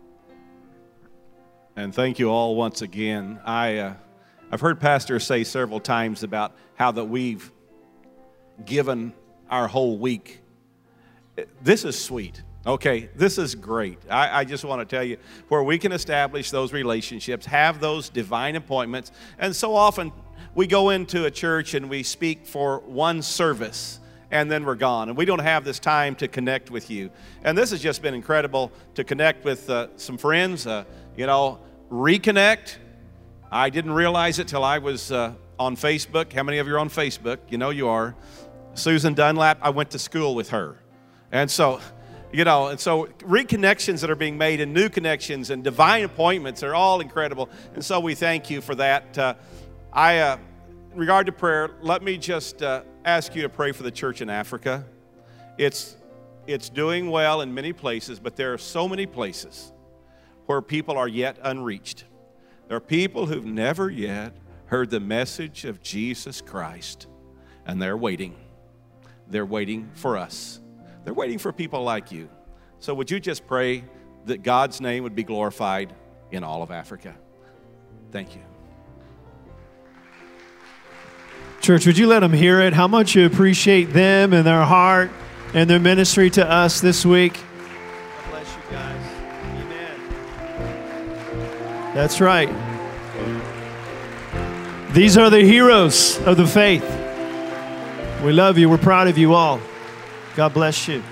And thank you all once again. I, uh, I've heard pastors say several times about how that we've given our whole week. This is sweet. Okay, this is great. I, I just want to tell you, where we can establish those relationships, have those divine appointments. And so often we go into a church and we speak for one service and then we're gone. And we don't have this time to connect with you. And this has just been incredible to connect with uh, some friends, uh, you know, reconnect. I didn't realize it till I was uh, on Facebook. How many of you are on Facebook? You know you are. Susan Dunlap, I went to school with her. And so, you know, and so reconnections that are being made and new connections and divine appointments are all incredible. And so we thank you for that. Uh, I, uh, in regard to prayer, let me just uh, ask you to pray for the church in Africa. It's, it's doing well in many places, but there are so many places where people are yet unreached. There are people who've never yet heard the message of Jesus Christ, and they're waiting. They're waiting for us. They're waiting for people like you. So would you just pray that God's name would be glorified in all of Africa? Thank you. Church, would you let them hear it? How much you appreciate them and their heart and their ministry to us this week? God bless you guys. Amen. That's right. These are the heroes of the faith. We love you. We're proud of you all. God bless you.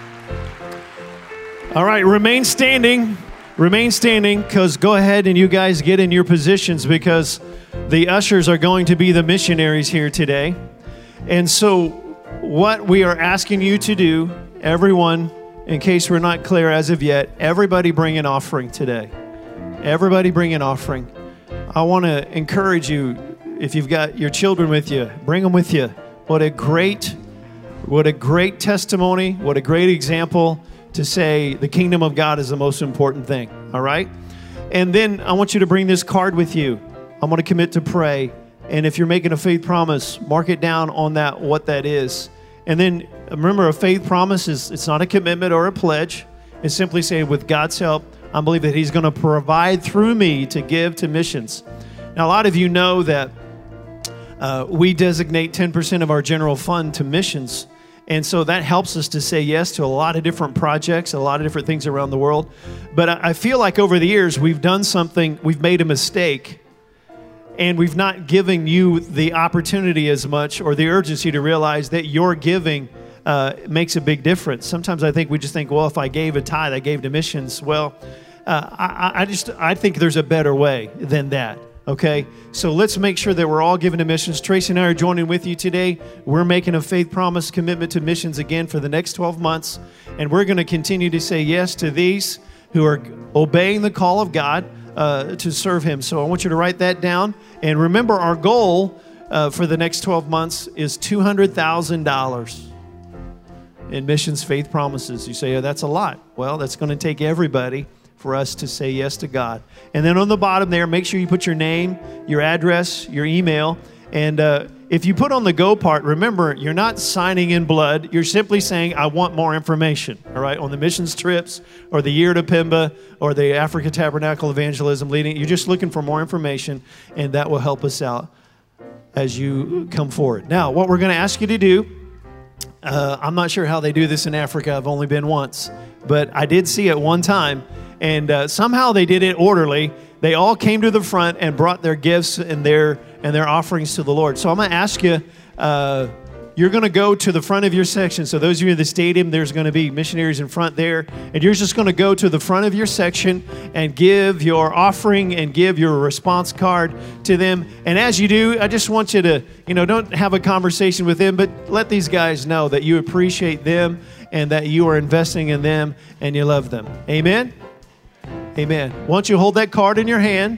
All right, remain standing. Remain standing, because go ahead and you guys get in your positions, because the ushers are going to be the missionaries here today. And so what we are asking you to do, everyone, in case we're not clear as of yet, everybody bring an offering today. Everybody bring an offering. I want to encourage you, if you've got your children with you, bring them with you. What a great, what a great testimony, what a great example to say the kingdom of God is the most important thing, all right? And then I want you to bring this card with you. I'm going to commit to pray. And if you're making a faith promise, mark it down on that, what that is. And then remember, a faith promise is it's not a commitment or a pledge. It's simply saying, with God's help, I believe that He's going to provide through me to give to missions. Now, a lot of you know that uh, we designate ten percent of our general fund to missions. And so that helps us to say yes to a lot of different projects, a lot of different things around the world. But I feel like over the years, we've done something, we've made a mistake, and we've not given you the opportunity as much or the urgency to realize that your giving uh, makes a big difference. Sometimes I think we just think, well, if I gave a tithe, I gave to missions. Well, uh, I, I just I think there's a better way than that. Okay, so let's make sure that we're all giving to missions. Tracy and I are joining with you today. We're making a faith promise commitment to missions again for the next twelve months, and we're going to continue to say yes to these who are obeying the call of God uh, to serve Him. So I want you to write that down, and remember, our goal uh, for the next twelve months is two hundred thousand dollars in missions faith promises. You say, oh, that's a lot. Well, that's going to take everybody for us to say yes to God. And then on the bottom there, make sure you put your name, your address, your email. And uh, if you put on the go part, remember, you're not signing in blood. You're simply saying, I want more information, all right, on the missions trips or the year to Pimba or the Africa Tabernacle Evangelism leading. You're just looking for more information, and that will help us out as you come forward. Now, what we're going to ask you to do, uh, I'm not sure how they do this in Africa. I've only been once, but I did see it one time. And uh, somehow they did it orderly. They all came to the front and brought their gifts and their and their offerings to the Lord. So I'm going to ask you, uh, you're going to go to the front of your section. So those of you in the stadium, there's going to be missionaries in front there. And you're just going to go to the front of your section and give your offering and give your response card to them. And as you do, I just want you to, you know, don't have a conversation with them, but let these guys know that you appreciate them and that you are investing in them and you love them. Amen? Amen. Why don't you hold that card in your hand?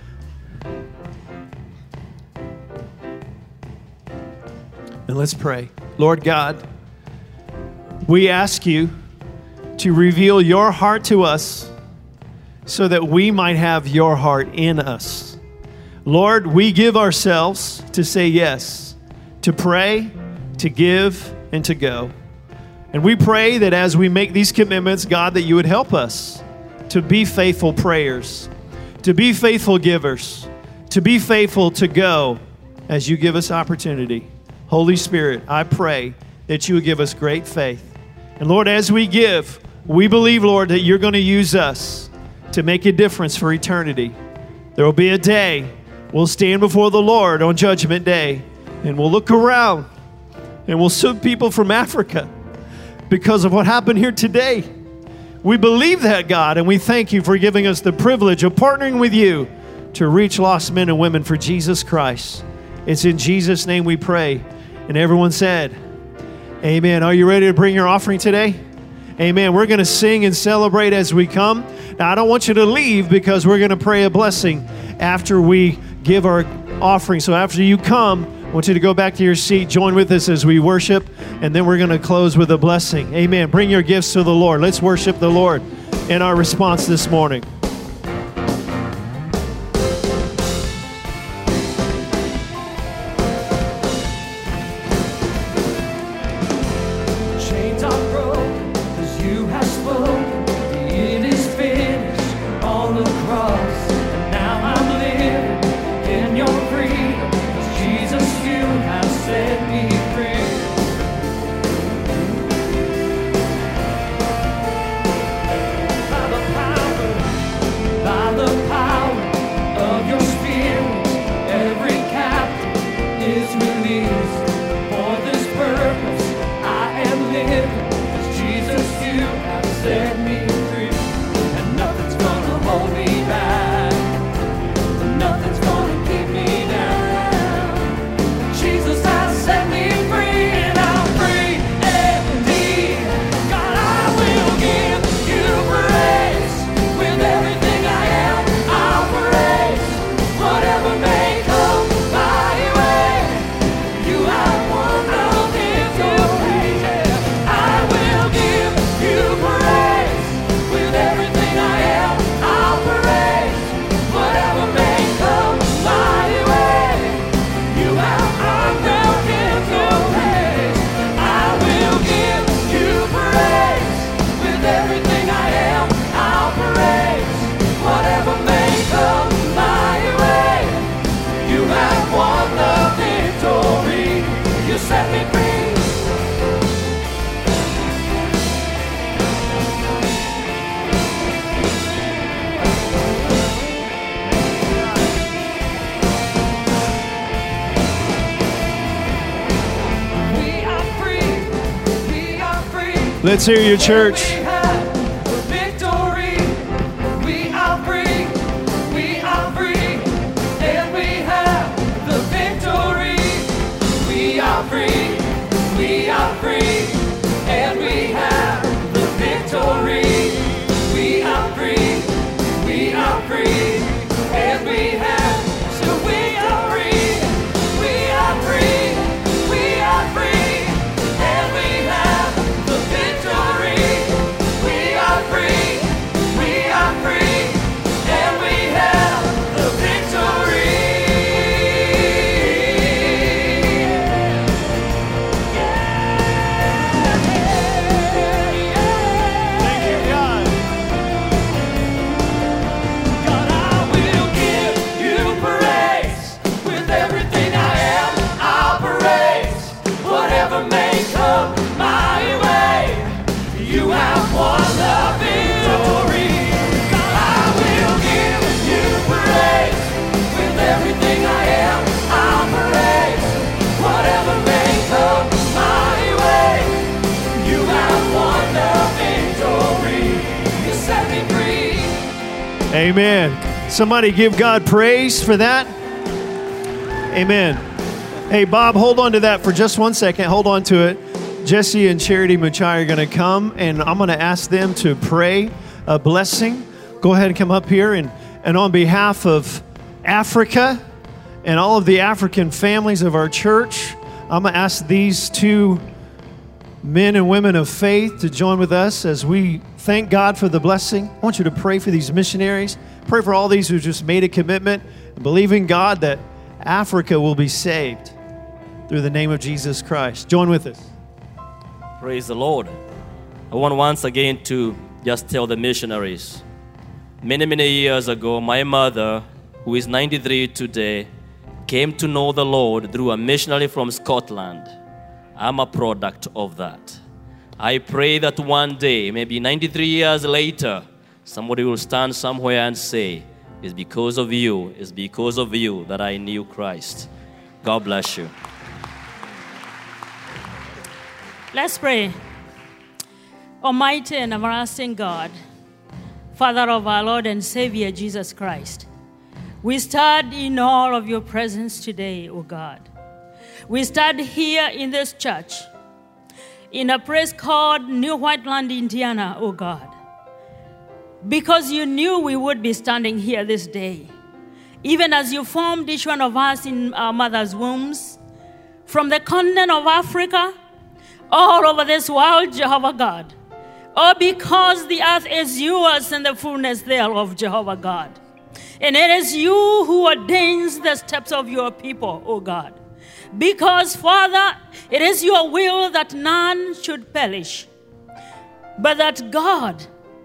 And let's pray. Lord God, we ask you to reveal your heart to us so that we might have your heart in us. Lord, we give ourselves to say yes, to pray, to give, and to go. And we pray that as we make these commitments, God, that you would help us to be faithful prayers, to be faithful givers, to be faithful to go as you give us opportunity. Holy Spirit, I pray that you would give us great faith. And Lord, as we give, we believe, Lord, that you're going to use us to make a difference for eternity. There will be a day we'll stand before the Lord on Judgment Day, and we'll look around, and we'll see people from Africa because of what happened here today. We believe that, God, and we thank you for giving us the privilege of partnering with you to reach lost men and women for Jesus Christ. It's in Jesus' name we pray. And everyone said, amen. Are you ready to bring your offering today? Amen. We're going to sing and celebrate as we come. Now, I don't want you to leave because we're going to pray a blessing after we give our offering. So after you come, I want you to go back to your seat, join with us as we worship, and then we're going to close with a blessing. Amen. Bring your gifts to the Lord. Let's worship the Lord in our response this morning. Chains are broken, 'cause you have spoken. It is finished on the cross. And now I'm living in your freedom. Jesus, you have set me free. By the power, by the power of your Spirit, every captive is released. For this purpose I am living, 'cause Jesus, you have set me free. Let's hear your church. We have the victory. We are free. We are free. And we have the victory. We are free. We are free. And we have the victory. We are free. We are free. And we have. So we are free. We are free. We are free. And we have the victory. We are free. We are free. And we have the victory. Thank you, God. God, I will give you praise. With everything I am, I'll praise. Whatever may come my way, you have won the victory. God, I will give you praise. With everything I am, I'll praise. Whatever may come my way, you have won the victory. You set me free. Amen. Somebody give God praise for that. Amen. Hey, Bob, hold on to that for just one second. Hold on to it. Jesse and Charity Machai are going to come, and I'm going to ask them to pray a blessing. Go ahead and come up here. And, and on behalf of Africa and all of the African families of our church, I'm going to ask these two men and women of faith to join with us as we thank God for the blessing. I want you to pray for these missionaries. Pray for all these who just made a commitment, believing God that Africa will be saved through the name of Jesus Christ. Join with us. Praise the Lord. I want once again to just tell the missionaries. Many, many years ago, my mother, who is ninety-three today, came to know the Lord through a missionary from Scotland. I'm a product of that. I pray that one day, maybe ninety-three years later, somebody will stand somewhere and say, it's because of you, it's because of you that I knew Christ. God bless you. Let's pray. Almighty and everlasting God, Father of our Lord and Savior Jesus Christ, we stand in all of your presence today, O God. We stand here in this church, in a place called New Whiteland, Indiana, O God, because you knew we would be standing here this day, even as you formed each one of us in our mother's wombs, from the continent of Africa, all over this world, Jehovah God. Oh, because the earth is yours and the fullness thereof, Jehovah God. And it is you who ordains the steps of your people, O God. Because, Father, it is your will that none should perish, but that God,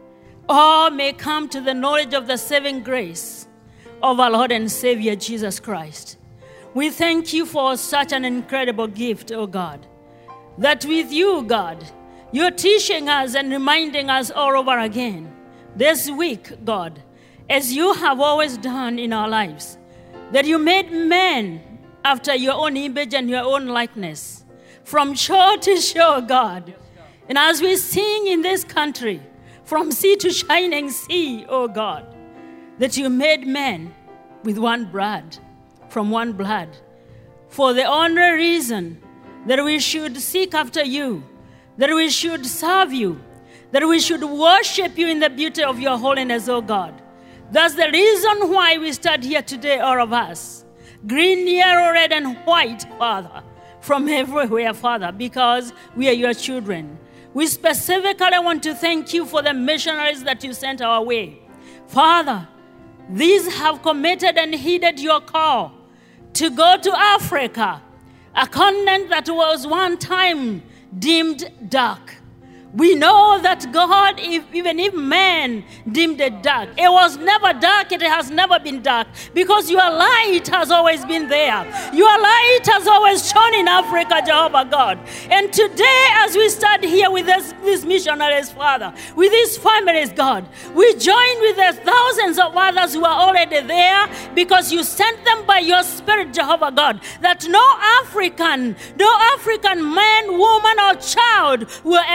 all may come to the knowledge of the saving grace of our Lord and Savior, Jesus Christ. We thank you for such an incredible gift, O God, that with you, God, you're teaching us and reminding us all over again this week, God, as you have always done in our lives, that you made men after your own image and your own likeness, from shore to shore, God. And as we sing in this country, from sea to shining sea, oh God, that you made men with one blood, from one blood, for the only reason that we should seek after you, that we should serve you, that we should worship you in the beauty of your holiness, oh God. That's the reason why we stand here today, all of us, green, yellow, red, and white, Father, from everywhere, Father, because we are your children. We specifically want to thank you for the missionaries that you sent our way. Father, these have committed and heeded your call to go to Africa, a continent that was one time deemed dark. We know that God, if, even if man deemed it dark, it was never dark, it has never been dark, because your light has always been there. Your light has always shone in Africa, Jehovah God. And today, as we stand here with this, these missionaries, Father, with these families, God, we join with the thousands of others who are already there, because you sent them by your Spirit, Jehovah God, that no African, no African man, woman, or child will ever perish.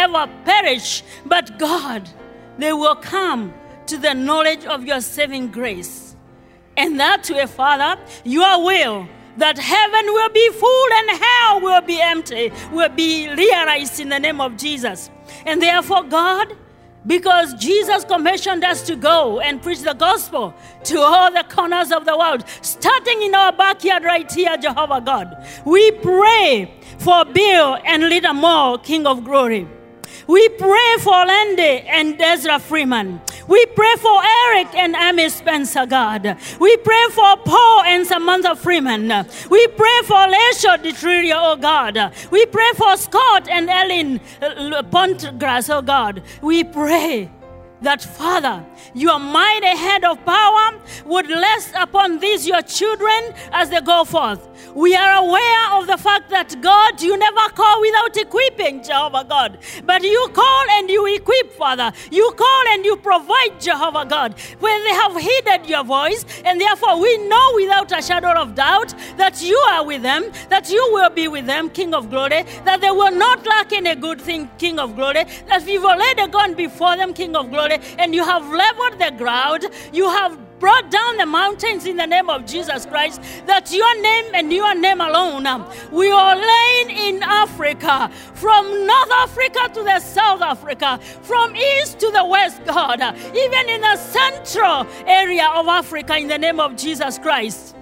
perish, but God, they will come to the knowledge of your saving grace. And that way, Father, your will, that heaven will be full and hell will be empty, will be realized in the name of Jesus. And therefore, God, because Jesus commissioned us to go and preach the gospel to all the corners of the world, starting in our backyard right here, Jehovah God, we pray for Bill and Leader Moore, King of Glory. We pray for Landy and Ezra Freeman. We pray for Eric and Amy Spencer, God. We pray for Paul and Samantha Freeman. We pray for Lesho Ditrilio, oh God. We pray for Scott and Ellen Pontgrass, oh God. We pray that, Father, your mighty hand of power would rest upon these, your children, as they go forth. We are aware of the fact that, God, you never call without equipping, Jehovah God. But you call and you equip, Father. You call and you provide, Jehovah God, when they have heeded your voice. And therefore we know without a shadow of doubt that you are with them, that you will be with them, King of Glory, that they will not lack any good thing, King of Glory, that you've already gone before them, King of Glory, and you have leveled the ground. You have brought down the mountains in the name of Jesus Christ, that your name and your name alone will reign in Africa, from North Africa to the South Africa, from east to the west, God, even in the central area of Africa, in the name of Jesus Christ.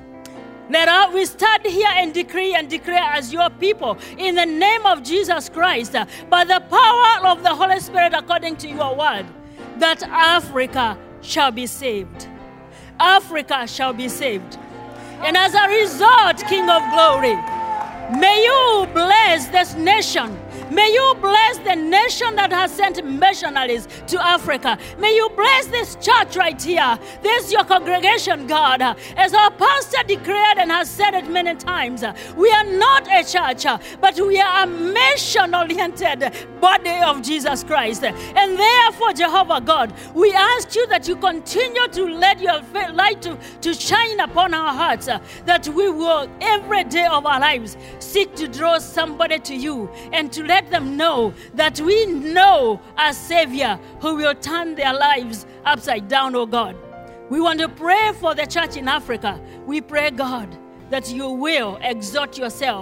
Let we stand here and decree and declare as your people in the name of Jesus Christ, by the power of the Holy Spirit according to your word, that Africa shall be saved. Africa shall be saved. And as a result, King of Glory, may you bless this nation. May you bless the nation that has sent missionaries to Africa. May you bless this church right here. This is your congregation, God. As our pastor declared and has said it many times, we are not a church, but we are a mission-oriented body of Jesus Christ. And therefore, Jehovah God, we ask you that you continue to let your light to, to shine upon our hearts, that we will every day of our lives seek to draw somebody to you and to let them know that we know a Savior who will turn their lives upside down, oh God. We want to pray for the church in Africa. We pray, God, that you will exalt yourself.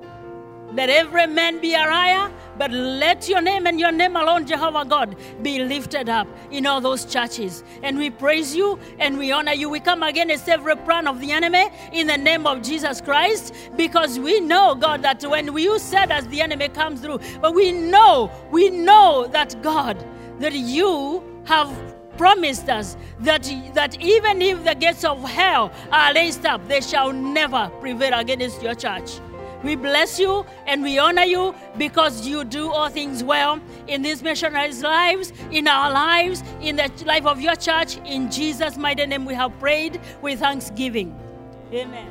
Let every man be a liar, but let your name and your name alone, Jehovah God, be lifted up in all those churches. And we praise you and we honor you. We come against every plan of the enemy in the name of Jesus Christ, because we know, God, that when you said as the enemy comes through, but we know, we know that, God, that you have promised us that, that even if the gates of hell are raised up, they shall never prevail against your church. We bless you and we honor you because you do all things well in these missionaries' lives, in our lives, in the life of your church. In Jesus' mighty name we have prayed with thanksgiving. Amen.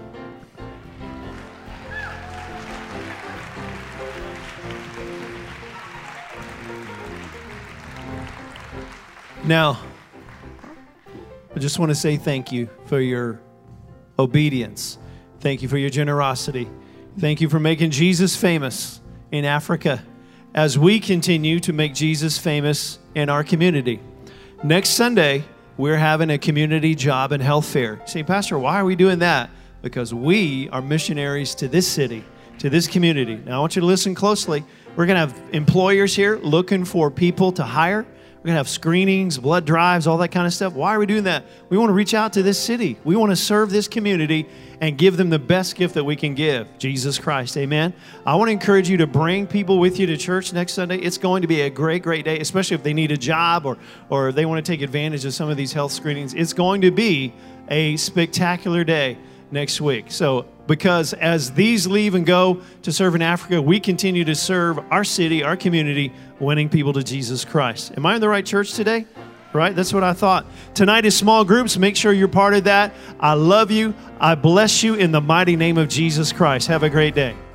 Now, I just want to say thank you for your obedience. Thank you for your generosity. Thank you for making Jesus famous in Africa as we continue to make Jesus famous in our community. Next Sunday, we're having a community job and health fair. Say, Pastor, why are we doing that? Because we are missionaries to this city, to this community. Now, I want you to listen closely. We're going to have employers here looking for people to hire. We're going to have screenings, blood drives, all that kind of stuff. Why are we doing that? We want to reach out to this city. We want to serve this community and give them the best gift that we can give, Jesus Christ. Amen. I want to encourage you to bring people with you to church next Sunday. It's going to be a great, great day, especially if they need a job or, or they want to take advantage of some of these health screenings. It's going to be a spectacular day next week. So because as these leave and go to serve in Africa, we continue to serve our city, our community, winning people to Jesus Christ. Am I in the right church today? Right? That's what I thought. Tonight is small groups. Make sure you're part of that. I love you. I bless you in the mighty name of Jesus Christ. Have a great day.